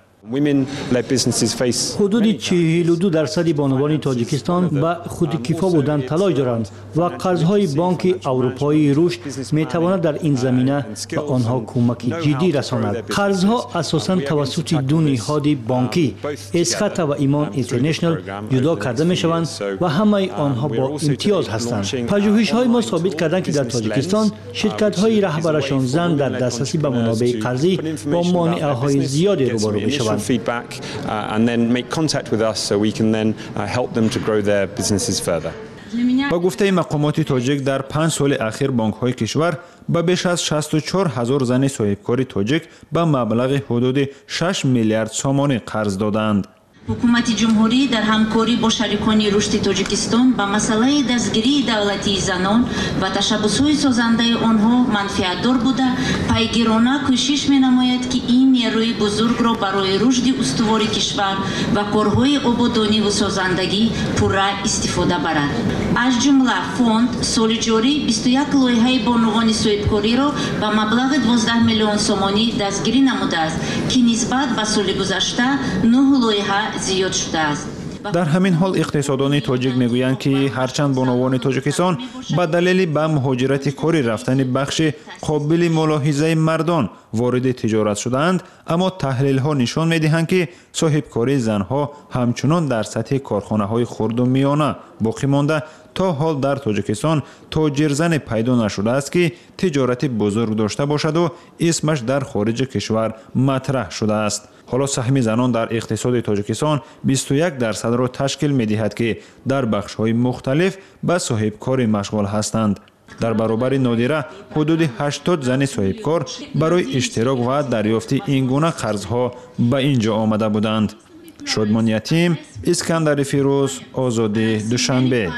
Speaker 2: حدود چهل و دو درصد بانوان تاجیکستان به خودکفا بودن تلاش دارند و قرضهای بانک اروپایی رشد می تواند در این زمینه به آنها کمک جدی رساند. قرضها اساساً توسط دو نهاد بانکی اسخط و ایمان اینترنشنال جدا کرده می شوند و همه آنها با امتیاز هستند. پژوهش‌های ما ثابت کردند که در تاجیکستان شرکت‌های رهبرشان زن در دسترسی به منابع قرضی با مانعه‌های زیادی روبرو می شوند.
Speaker 21: feedback uh, and then make contact with us so we can then uh, help them to grow their businesses further.
Speaker 20: با گفته مقامات تاجیک در پنج سال اخیر بانک‌های کشور به بیش از شصت و چهار هزار زن صاحبکار تاجیک به مبلغ حدود شش میلیارد سومانی قرض دادند.
Speaker 22: حکومت جمهوری در همکاری با شریکان رشد تاجیکستان به مسئله دستگیری دولتی زنان و تشبس‌های سازنده آنها منفعت‌دار بوده پیگیرانه کوشش می‌نماید که این نیروی بزرگ را برای رشد استوار کشور و کارهای آبادانی و سازندگی پورا استفاده برد. از جمله فوند سال جاری بیست و یک لایحه بانوان صاحبکاری را به مبلغ دوازده میلیون سومانی دستگیری نموده است که نسبت به سال گذشته نه لایحه زیاد شده است.
Speaker 20: در همین حال اقتصاددانان تاجیک میگویند که هرچند بانوان تاجیکستان به دلیل به مهاجرت کاری رفتن بخش قابل ملاحظه مردان وارد تجارت شدند، اما تحلیل ها نشان میدهند که صاحبکاری زنها همچنان در سطح کارخانه های خرد و میانه باقی مانده. تا حال در تاجیکستان تاجر زن پیدا نشده است که تجارت بزرگ داشته باشد و اسمش در خارج کشور مطرح شده است. حالا سهم زنان در اقتصاد تاجیکستان بیست و یک درصد را تشکیل می دهد که در بخش های مختلف به صاحبکاری مشغول هستند. در برابر نادره حدود هشتاد زن صاحبکار برای اشتراک و دریافت این گونه قرضها به اینجا آمده بودند. شادمان یتیم، اسکندر فیروز، آزادی، دوشنبه.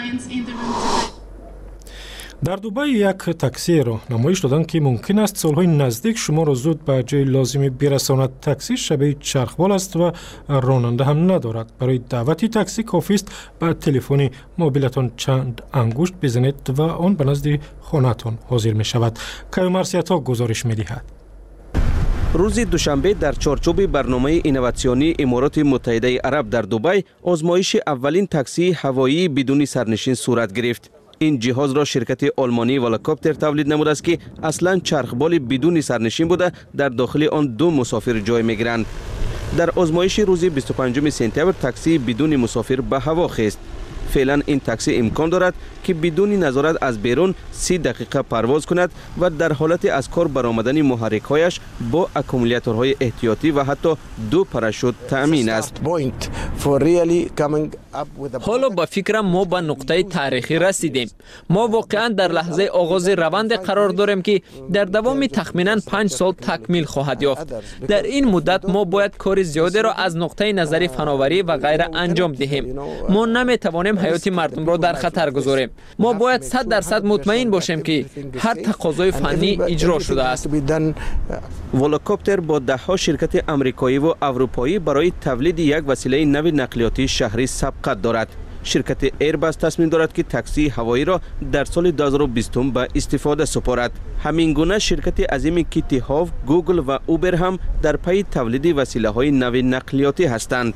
Speaker 1: در دوبای یک تاکسی را نمایش دادند که ممکن است سالهای نزدیک شما را زود به جای لازمی برساند. تاکسی شبیه چرخبال است و راننده هم ندارد. برای دعوت تاکسی کافی است به تلفن موبیلتان چند انگشت بزنید و آن به نزد خانه‌تان حاضر می شود. کیومرسیتا گزارش می دهد.
Speaker 23: روز دوشنبه در چارچوب برنامه اینواسیونی امارات متحده عرب در دبی آزمایش اولین تاکسی هوایی بدون سرنشین صورت گرفت. این جهاز را شرکت آلمانی ولوکاپتر تولید نموده است که اصلا چرخبال بدون سرنشین بوده در داخل آن دو مسافر جای میگیرند. در آزمایش روز بیست و پنجم سپتامبر تاکسی بدون مسافر به هوا خیست. فعلا این تاکسی امکان دارد که بدون نظارت از بیرون سی دقیقه پرواز کند و در حالت از کار برآمدن محرک‌هایش با اکومولاتورهای احتیاطی و حتی دو پاراشوت تأمین است.
Speaker 3: حالا با فکرم ما به نقطه تاریخی رسیدیم. ما واقعا در لحظه آغاز روند قرار داریم که در دوام تخمینا پنج سال تکمیل خواهد یافت. در این مدت ما باید کار زیادی را از نقطه نظر فناوری و غیره انجام دهیم. ما نمیتوانیم حیات مردم را در خطر گذاریم. ما باید صد درصد مطمئن باشیم که هر تقاضای فنی اجرا شده است.
Speaker 23: ولوکاپتر با ده ها شرکت آمریکایی و اروپایی برای تولید یک وسیله نو نقلیاتی شهری سبقت دارد. شرکت ایرباس تصمیم دارد که تاکسی هوایی را در سال دو هزار و بیست به استفاده سپارد. همین گونه شرکت عظیم کیتی هاو، گوگل و اوبر هم در پی تولید وسیله های نو نقلیاتی هستند.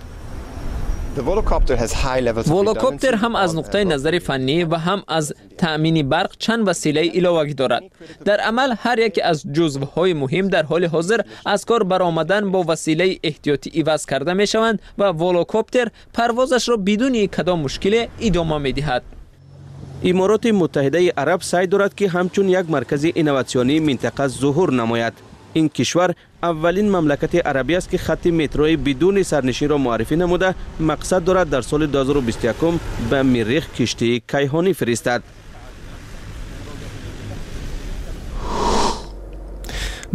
Speaker 3: ولوکاپتر هم از نقطه نظر فنی و هم از تأمین برق چند وسیله علاوه دارد. در عمل هر یک از جزوهای مهم در حال حاضر از کار برآمدن با وسیله احتیاطی عوض کرده می شوند و ولوکاپتر پروازش را بدون کدام مشکل ادامه می دهد.
Speaker 23: امارات متحده عرب سعی دارد که همچون یک مرکز اینواسیونی منطقه ظهور نماید. این کشور اولین مملکت عربی است که خط متروی بدون سرنشین را معرفی نموده مقصد دارد در سال دو هزار و بیست و یک به مریخ کشتی کیهانی فرستد.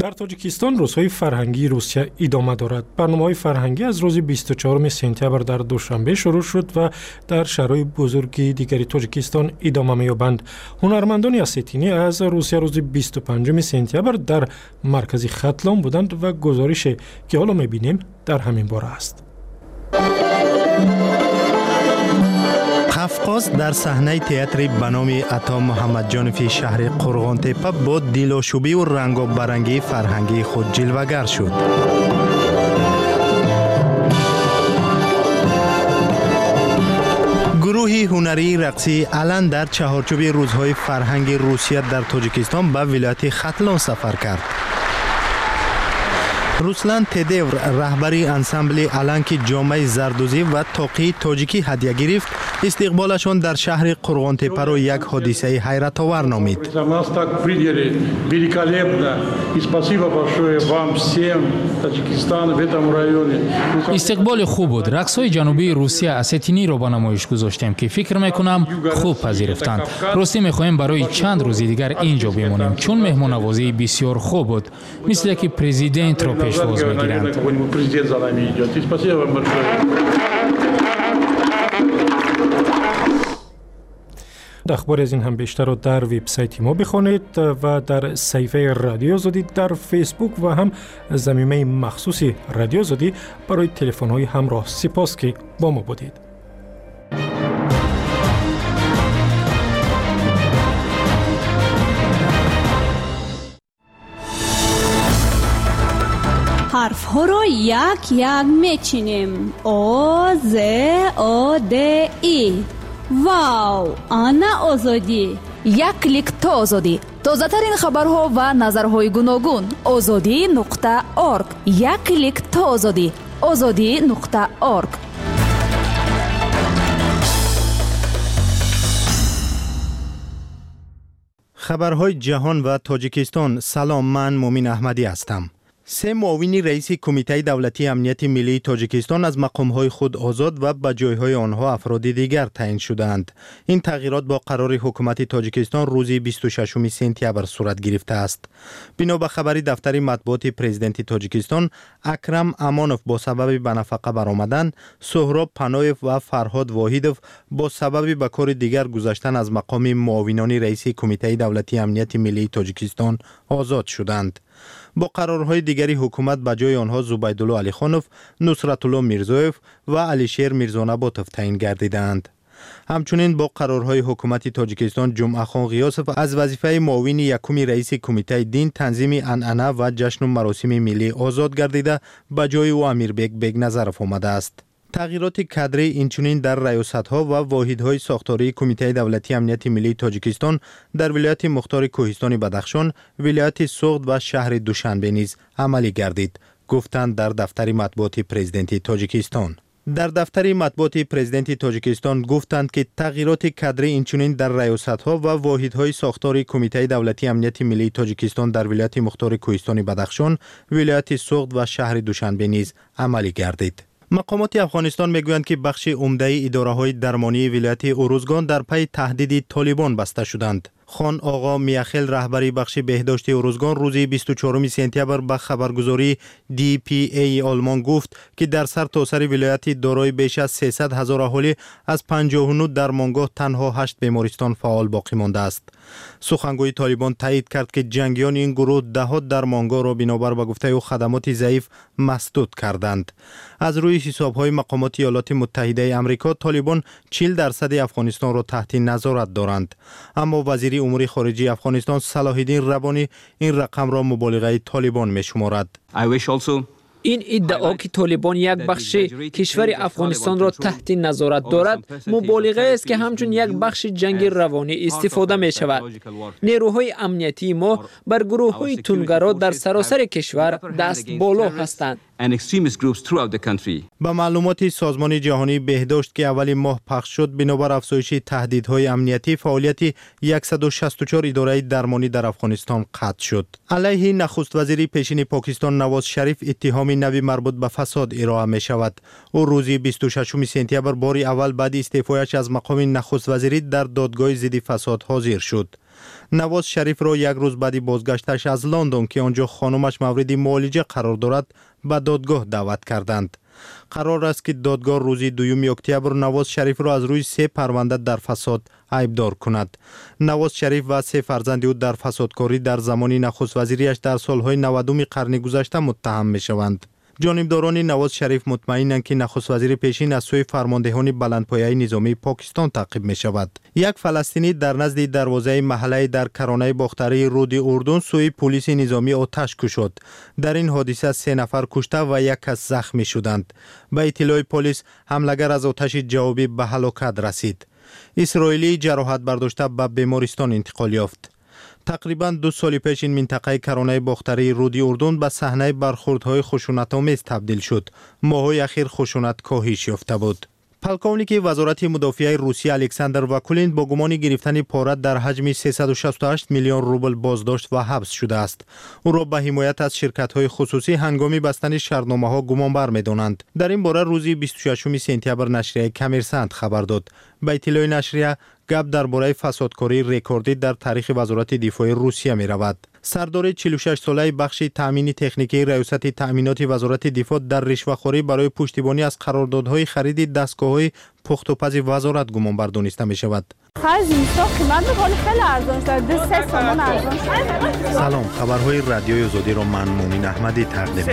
Speaker 1: در تاجیکستان روزهای فرهنگی روسیه ادامه دارد. برنامه‌های فرهنگی از روز بیست و چهارم سپتامبر در دوشنبه شروع شد و در شهرهای بزرگ دیگری تاجیکستان ادامه می‌یابند. هنرمندان اسیتینی از روسیه روز بیست و پنجم سپتامبر در مرکز ختلان بودند و گزارش که حالا می‌بینیم در همین باره است.
Speaker 4: قفقاز در صحنه تئاتر به نام عطا محمد جانفی شهر قرغان تپه با دیلاشوبی و رنگ و برنگی فرهنگی خود جلوه‌گر شد. گروهی هنری رقصی علن در چهارچوب روزهای فرهنگ روسیه در تاجیکستان به ولایت ختلان سفر کرد. روسلان تدور رهبری انسمبل علن که جامعه زردوزی و تاقی تاجیکی هدیه گرفت استقبالشان در شهر قرغان تپه را یک حادثه حیرت آور نامید.
Speaker 13: استقبال خوب بود. رقص‌های جنوبی روسیه اسیتینی را به نمایش گذاشتیم که فکر میکنم خوب پذیرفتند. راستی میخواهیم برای چند روز دیگر اینجا بمانیم چون مهمان‌نوازی بسیار خوب بود. مثل که پرزیدنت را پیشواز میگیرند.
Speaker 1: اخبار از این هم بیشتر رو در وبسایت ما بخوانید و در صفحه رادیو آزادی در فیسبوک و هم زمینه مخصوصی رادیو آزادی برای تلفن‌های همراه. سپاس که با ما بودید.
Speaker 14: حرف ها را یک یک میچینیم. او ز او د ای. واو، آنا آزادی.
Speaker 7: یک کلیک تا آزادی. تازه ترین خبرها و نظرهای گوناگون. آزادی نقطه اورگ. یک کلیک تا آزادی. آزادی نقطه اورگ.
Speaker 4: خبرهای جهان و تاجیکستان. سلام، من مومن احمدی هستم. سه معاون رئیس کمیته دولتی امنیت ملی تاجیکستان از مقام‌های خود آزاد و به جای‌های آنها افراد دیگر تعیین شدند. این تغییرات با قرار حکومت تاجیکستان روز بیست و ششم سپتامبر صورت گرفته است. بنا به خبر دفتر مطبوعات پرزیدنت تاجیکستان، اکرم امانوف با سبب به نفقه برآمدن، سهراب پنایف و فرهاد واحدوف با سبب به کار دیگر گذاشتن از مقام معاونان رئیس کمیته دولتی امنیت ملی تاجیکستان آزاد شدند. با قرارهای دیگری حکومت به جای آنها زبیدالله علی خانوف، نصرت الله میرزایف و علیشیر میرزانباتوف تعیین گردیدند. همچنین با قرارهای حکومت تاجیکستان جمعه خان غیاسف از وظیفه معاون یکم رئیس کمیته دین، تنظیم عنعنه و جشن و مراسم ملی آزاد گردیده به جای او امیربک بیگ نظرف آمده است. تغییرات کادری اینچنین در ریاست‌ها و واحدهای ساختاری کمیته دولتی امنیت ملی تاجیکستان در ولایت مختار کوهستان بدخشان، ولایت سوغد و شهر دوشنبه نیز عملی گردید، گفتند در دفتر مطبوعات پرزیدنت تاجیکستان. در دفتر مطبوعات پرزیدنت تاجیکستان گفتند که تغییرات کادری اینچنین در ریاست‌ها و واحدهای ساختاری کمیته دولتی امنیت ملی تاجیکستان در ولایت مختار کوهستان بدخشان، ولایت سوغد و شهر دوشنبه نیز عملی گردید. مقامات افغانستان میگویند که بخش عمده اداره‌های درمانی ولایت اوروزگان در پی تهدید طالبان بسته شدند. خان آقا میاخیل رهبری بخش بهداشت اوروزگان روز بیست و چهارم سپتامبر به خبرگزاری دی پی ای آلمان گفت که در سر تا سر ولایت دارای بیش از سیصد هزار اهالی از پنجاه و نه درمانگاه تنها هشت بیمارستان فعال باقی مانده است. سخنگوی طالبان تایید کرد که جنگیان این گروه دهات درمانگاه را بنابر به گفته او خدمات ضعیف مسدود کردند. از روی حساب‌های مقامات ایالات متحده آمریکا، طالبان چهل درصد افغانستان را تحت نظارت دارند، اما وزیر امور خارجه افغانستان صلاح الدین ربانی این رقم را مبالغه طالبان می‌شمارد.
Speaker 3: این ادعا که طالبان یک بخش کشور افغانستان را تحت نظارت دارد مبالغه است که همچون یک بخش جنگ روانی استفاده می شود. نیروهای امنیتی ما بر گروه های تندگرا در سراسر کشور دست بالا هستند.
Speaker 4: با معلومات سازمان جهانی بهداشت که اول ماه پخش شد، بنابر افزایش تهدیدهای امنیتی، فعالیت صد و شصت و چهار اداره درمانی در افغانستان قطع شد. علیه نخست وزیر پیشین پاکستان نواز شریف اتهام اقدام نوی مربوط به فساد ارائه می شود. او روز بیست و ششم سپتامبر باری اول بعد استعفایش از مقام نخست وزیری در دادگاه ضد فساد حاضر شد. نواز شریف را یک روز بعد بازگشتش از لندن که آنجا خانمش مورد معالجه قرار دارد به دادگاه دعوت کردند. قرار است که دادگاه روز دوم اکتبر نواز شریف را از روی سه پرونده در فساد عیبدار کند. نواز شریف و سه فرزند او در فسادکاری در زمان نخست وزیریش در سالهای نودم قرن گذشته متهم می شوند. جانبداران نواز شریف مطمئنند که نخست وزیر پیشین از سوی فرماندهان بلندپایه نظامی پاکستان تعقیب می شود. یک فلسطینی در نزد دروازه محله در کرانه باختری رود اردن سوی پلیس نظامی آتش کشید. در این حادثه سه نفر کشته و یک کس زخمی شدند. به اطلاع پلیس حملگر از آتش جوابی به هلاکت رسید. اسرائیلی جراحت برداشته به بیمارستان انتقال یافت. تقریبا دو سال پیش این منطقه کرانه باختری رود اردن به صحنه برخوردهای خشونت‌آمیز تبدیل شد. ماه‌های اخیر خشونت کاهش یافته بود. پلکونیک وزارت مدافعه روسیه الکساندر واکولین با گمان گرفتن پاره در حجم سیصد و شصت و هشت میلیون روبل بازداشت و حبس شده است. او را به حمایت از شرکت‌های خصوصی هنگام بستن شرطنامه‌ها گمانبر می‌دانند. در این باره روز بیست و ششم سپتامبر نشریه کامرسانت خبر داد. به اطلاع نشریه گپ درباره فسادکاری رکوردی در تاریخ وزارت دفاع روسیه می رود. سردار چهل و شش ساله بخش تامین تکنیکی ریاست تامینات وزارت دفاع در رشوه‌خوری برای پشتیبانی از قراردادهای خرید دستگاه‌های پخت‌وپز وزارت گمانبر دانسته می شود. سلام، خبرهای رادیوی آزادی را من مومن احمدی تقدیم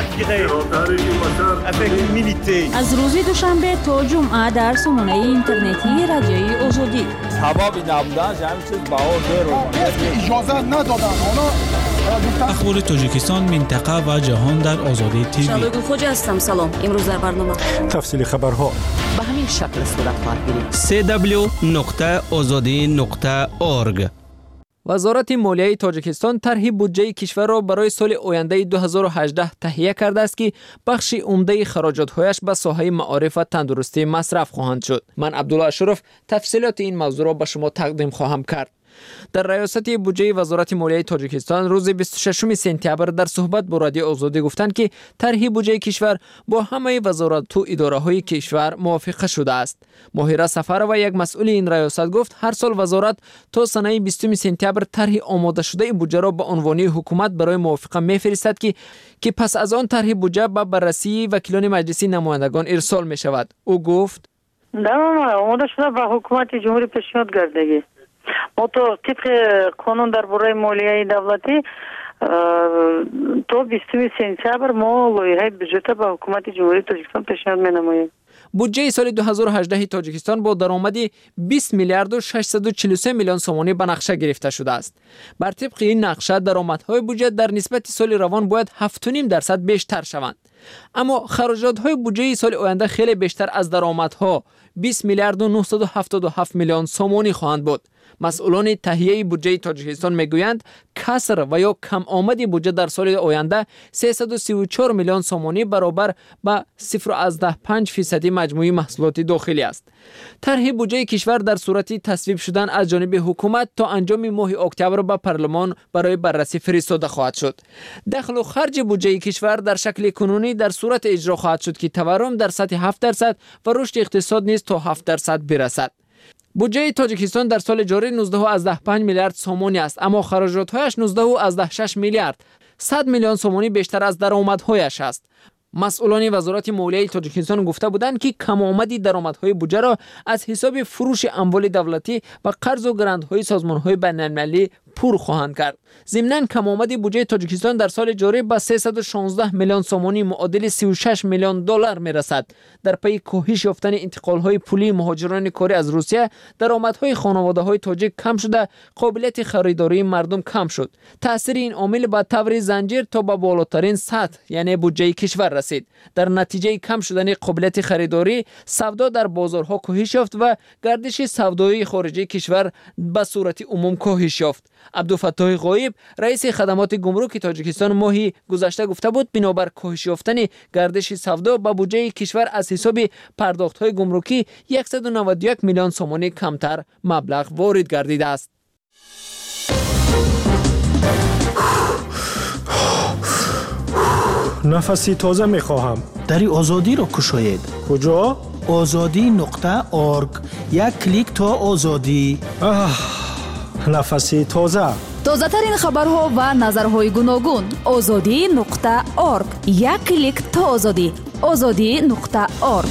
Speaker 4: می‌کنم.
Speaker 14: از روز دوشنبه تا جمعه در سامانه اینترنتی رادیوی آزادی.
Speaker 8: سبب نبودنش همین چیز بها زیر اجازه ندادن.
Speaker 9: اخبار تاجیکستان، منطقه و جهان در آزادی تیوی.
Speaker 17: شادو خوجا هستم. سلام. امروز در برنامه
Speaker 1: تفصیل خبرها
Speaker 17: به همین شکل صورت خواهد گرفت.
Speaker 23: سی دبلیو نقطه آزادی نقطه اورگ.
Speaker 3: وزارت مالیه تاجیکستان طرح بودجه کشور را برای سال آینده دو هزار و هجده تهیه کرده است که بخش عمده خراجات‌هایش به ساحه معارف و تندرستی مصرف خواهند شد. من عبدالله اشرف تفصیلات این موضوع را به شما تقدیم خواهم کرد. در ریاست بودجه وزارت مالیه تاجیکستان روز بیست و ششم سپتامبر در صحبت با رادیو آزادی گفتند که طرح بودجه کشور با همه وزارت و اداره‌های کشور موافقه شده است. ماهره سفر و یک مسئول این ریاست گفت هر سال وزارت تا سنه بیستم سپتامبر طرح آماده شده بودجه را به عنوان حکومت برای موافقه می‌فرستد که که پس از آن طرح بودجه به بررسی وکیلان مجلسی نمایندگان ارسال می شود. او گفت
Speaker 18: در آماده شده به حکومت جمهوری پیشنهاد گردیده. ما تو طبق قانون درباره مالیه دولتی تا بیستم سپتامبر ما لایحه بودجه به حکومت جمهوری تاجیکستان پیشنهاد می‌نماییم.
Speaker 3: بودجه سال دو هزار و هجده تاجیکستان با درآمد بیست میلیارد و ششصد و چهل و سه میلیون سومانی به نقشه گرفته شده است. بر طبق این نقشه درآمدهای بودجه در نسبت سال روان باید هفت و نیم درصد بیشتر شوند. اما خراجات‌های بودجه سال آینده خیلی بیشتر از درآمدها بیست میلیارد و نهصد و هفتاد و هفت میلیون سومانی خواهند بود. مسئولان تهیه بودجه تاجیکستان میگویند کسر و یا کم آمد بودجه در سال آینده سیصد و سی و چهار میلیون سومانی برابر به صفر و پنج فیصدی مجموعی محصولات داخلی است. طرح بودجه کشور در صورت تصویب شدن از جانب حکومت تا انجام ماه اکتبر به پارلمان برای بررسی فرستاده خواهد شد. دخل و خرج بودجه کشور در شکل کنونی در صورت اجرا خواهد شد که تورم در سطح هفت درصد و رشد اقتصاد نیز تا هفت درصد برسد. بودجه تاجیکستان در سال جاری نوزده و پنج میلیارد سومانی است، اما خراجات‌هایش نوزده و شش میلیارد صد میلیون سومانی بیشتر از درآمدهایش است. مسئولان وزارت مالیه تاجیکستان گفته بودند که کم آمدی درآمدهای بودجه را از حساب فروش اموال دولتی و قرض و گرانت‌های سازمان‌های بین‌المللی پر خواهند کرد. ضمناً کم آمد بودجه تاجیکستان در سال جاری به سیصد و شانزده میلیون سومانی معادل سی و شش میلیون دلار میرسد. در پی کاهش یافتن انتقال‌های پولی مهاجران کاری از روسیه، درآمدهای خانواده‌های تاجیک کم شده، قابلیت خریداری مردم کم شد. تأثیر این عامل به طور زنجیر تا به بالاترین سطح یعنی بودجه کشور رسید. در نتیجه کم شدن قابلیت خریداری، سودا در بازارها کاهش یافت و گردش سودایی خارجی کشور به صورت عموم کاهش یافت. عبدالفتاح غایب رئیس خدمات گمرک تاجیکستان ماهی گذشته گفته بود بنابر کاهش یافتن گردش سودا به بودجه کشور از حساب پرداخت‌های گمرکی صد و نود و یک میلیون سومانی کمتر مبلغ وارد گردیده است.
Speaker 1: نفسی تازه میخواهم.
Speaker 10: دری آزادی را کشاید.
Speaker 1: کجا؟
Speaker 10: آزادی نقطه آرگ. یک کلیک تا آزادی.
Speaker 1: آه، نفسی تازه.
Speaker 7: تازه ترین خبرها و نظرهای گوناگون. آزادی نقطه آرگ. یک کلیک تا آزادی. آزادی نقطه آرگ.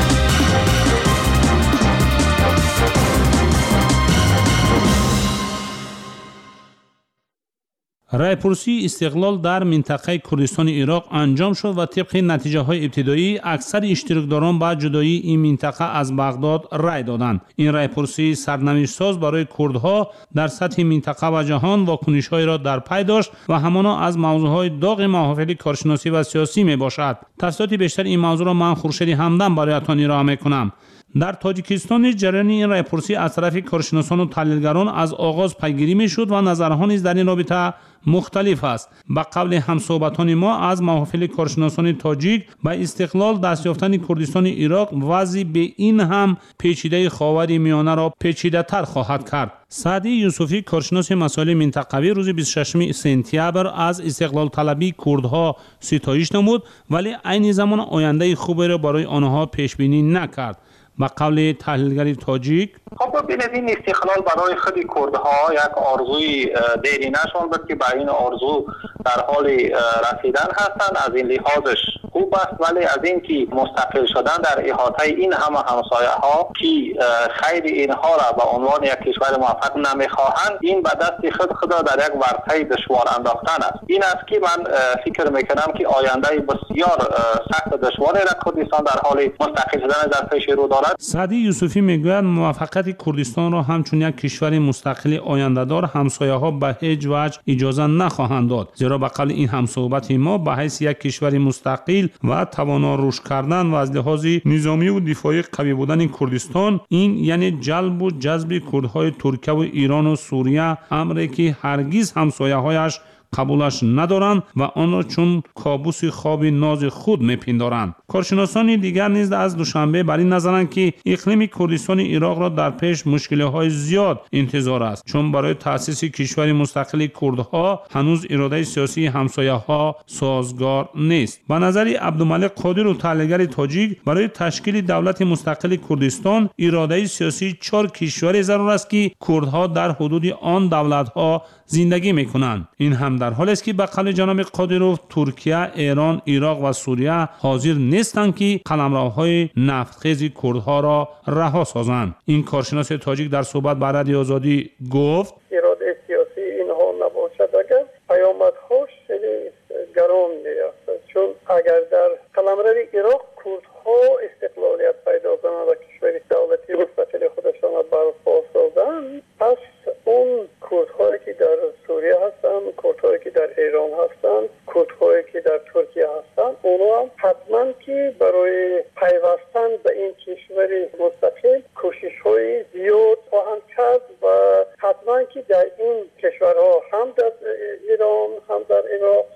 Speaker 12: رایپرسی استقلال در منطقه کردستان عراق انجام شد و طبق نتیجه های ابتدایی اکثر اشتراکداران با جدایی این منطقه از بغداد رای دادند. این رایپرسی سرنوشت ساز برای کردها در سطح منطقه و جهان واکنش های را در پی داشت و همانا از موضوع های داغ محافل کارشناسی و سیاسی می باشد. تفصیلات بیشتر این موضوع را من خورشید همدم برایتان ارائه میکنم. در تاجیکستان جریان این رایپرسی از طرف کارشناسان و تحلیلگران از آغاز پیگیری میشد و نظرها نیز در این رابطه مختلف است. به قول همصحبتان ما از محافل کارشناسان تاجیک به استقلال دست یافتن کردستان عراق وضعی به این هم پیچیده خاور میانه را پیچیده تر خواهد کرد. سعدی یوسفی کارشناس مسائل منطقوی روز بیست و ششم سپتامبر از استقلال طلبی کردها ستایش نمود ولی عین زمان آینده خوبی را برای آنها پیش بینی نکرد. با قول تحلیلگر تاجیک
Speaker 15: خب ببینید این استقلال برای خود کردها یک آرزوی دیرینه‌شان بود که به این آرزو در حال رسیدن هستند. از این لحاظش خوب است ولی از این که مستقل شدن در احاطه این همه همسایه ها که خیر اینها را به عنوان یک کشور موفق نمیخواهند این به دست خود خود را در یک ورطه دشوار انداختن است. این است که من فکر میکنم که آینده بسیار سخت دشواری را کردستان در حال مستقل شدن در پیش رو دارد.
Speaker 12: سعدی یوسفی میگوید موفقیت کردستان را همچون یک کشور مستقل آینده دار همسایه ها به هیچ وجه اجازه نخواهند داد، زیرا به قول این همصحبت ما به حیث یک کشور مستقل و توانا رشد کردن و از لحاظ نظامی و دفاعی قوی بودن کردستان این یعنی جلب و جذب کردهای ترکیه و ایران و سوریه، امری که هرگز همسایه هایش قبولش ندارند و آن را چون کابوس خواب ناز خود میپندارند. کارشناسان دیگر نیز از دوشنبه بر این نظرند که اقلیم کردستان عراق را در پیش مشکل‌های زیاد انتظار است، چون برای تأسیس کشور مستقل کردها هنوز اراده سیاسی همسایه‌ها سازگار نیست. به نظر عبدالملک قادر و تحلیلگر تاجیک برای تشکیل دولت مستقل کردستان اراده سیاسی چهار کشور ضرور است که کردها در حدود آن دولت‌ها زندگی میکنند. این هم در حالی است که به قول جناب قادروف ترکیه، ایران، عراق و سوریه حاضر نیستند که قلمروهای نفتخیز کردها را رها سازند. این کارشناس تاجیک در صحبت با رادیو آزادی گفت
Speaker 16: اراده سیاسی اینها نباشد اگر پیامدهاش گران می‌آید، چون اگر در قلمرو عراق کردها استقلالیت پیدا کنند و کشور دولتی مستقل خودشان را برپا سازند، پس اون کردهایی که در سوریه هستند، کردهایی که در ایران هستند، کردهایی که در ترکیه هستند، اونا هم حتما که برای پیوستن به این کشور مستقل کوشش‌های زیاد خواهند کرد و حتما که در این کشورها هم در ایران، هم در عراق،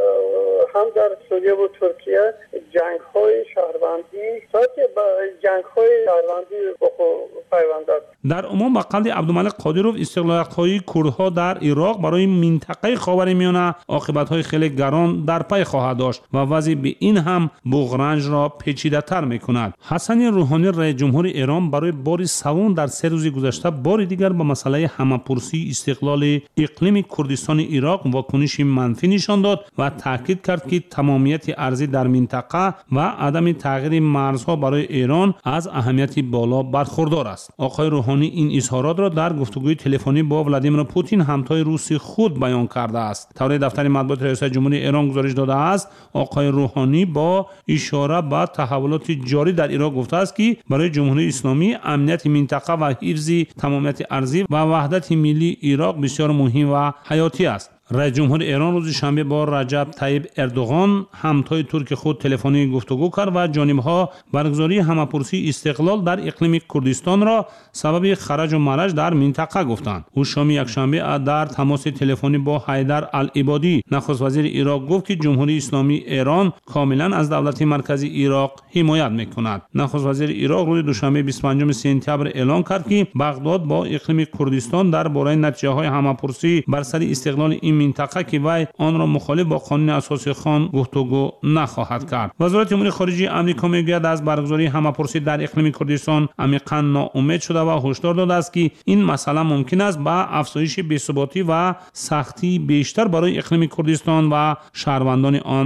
Speaker 16: هم در سوریه و ترکیه جنگ‌های شهروندی ساعت با جنگ‌های شهروندی با پیوندند.
Speaker 12: در عموم با قول عبدالملک قادروف استقلالیت‌های کردها در عراق برای منطقه خاورمیانه عاقبت‌های خیلی گران در پی خواهد داشت و وضع به این هم بغرنج را پیچیده‌تر می‌کند. حسن روحانی رئیس جمهور ایران برای بار سوم در سه روز گذشته بار دیگر به مسئله همه‌پرسی استقلال اقلیم کردستان عراق واکنش منفی نشان داد و تاکید کرد که تمامیت ارضی در منطقه و عدم تغییر مرزها برای ایران از اهمیت بالا برخوردار است. آقای روحانی این اظهارات را در گفتگوی تلفنی با ولادیمیر پوتین همتای روسی خود بیان کرده است. طوری دفتر مطبوعات ریاست جمهوری ایران گزارش داده است آقای روحانی با اشاره به تحولات جاری در عراق گفته است که برای جمهوری اسلامی امنیت منطقه و حفظ تمامیت ارضی و وحدت ملی عراق بسیار مهم و حیاتی است. رئیس جمهور ایران روز شنبه با رجب طیب اردوغان همتای ترک خود تلفنی گفتگو کرد و جانبها برگزاری همه‌پرسی استقلال در اقلیم کردستان را سبب خرج و مرج در منطقه گفتند. او شام یکشنبه در تماس تلفنی با حیدر العبادی نخست وزیر عراق گفت که جمهوری اسلامی ایران کاملا از دولت مرکزی عراق حمایت میکند. نخست وزیر عراق روز دوشنبه بیست و پنجم سپتامبر اعلام کرد که بغداد با اقلیم کردستان در باره نتیجه‌های همه‌پرسی بر سر استقلال این این منطقه که وی آن را مخالف با قانون اساسی خان گفتگو نخواهد کرد. وزارت امور خارجه آمریکا میگوید از برگزاری همه‌پرسی در اقلیم کردستان عمیقاً ناامید شده و هشدار داده است که این مسئله ممکن است به افزایش بی‌ثباتی و سختی بیشتر برای اقلیم کردستان و شهروندان آن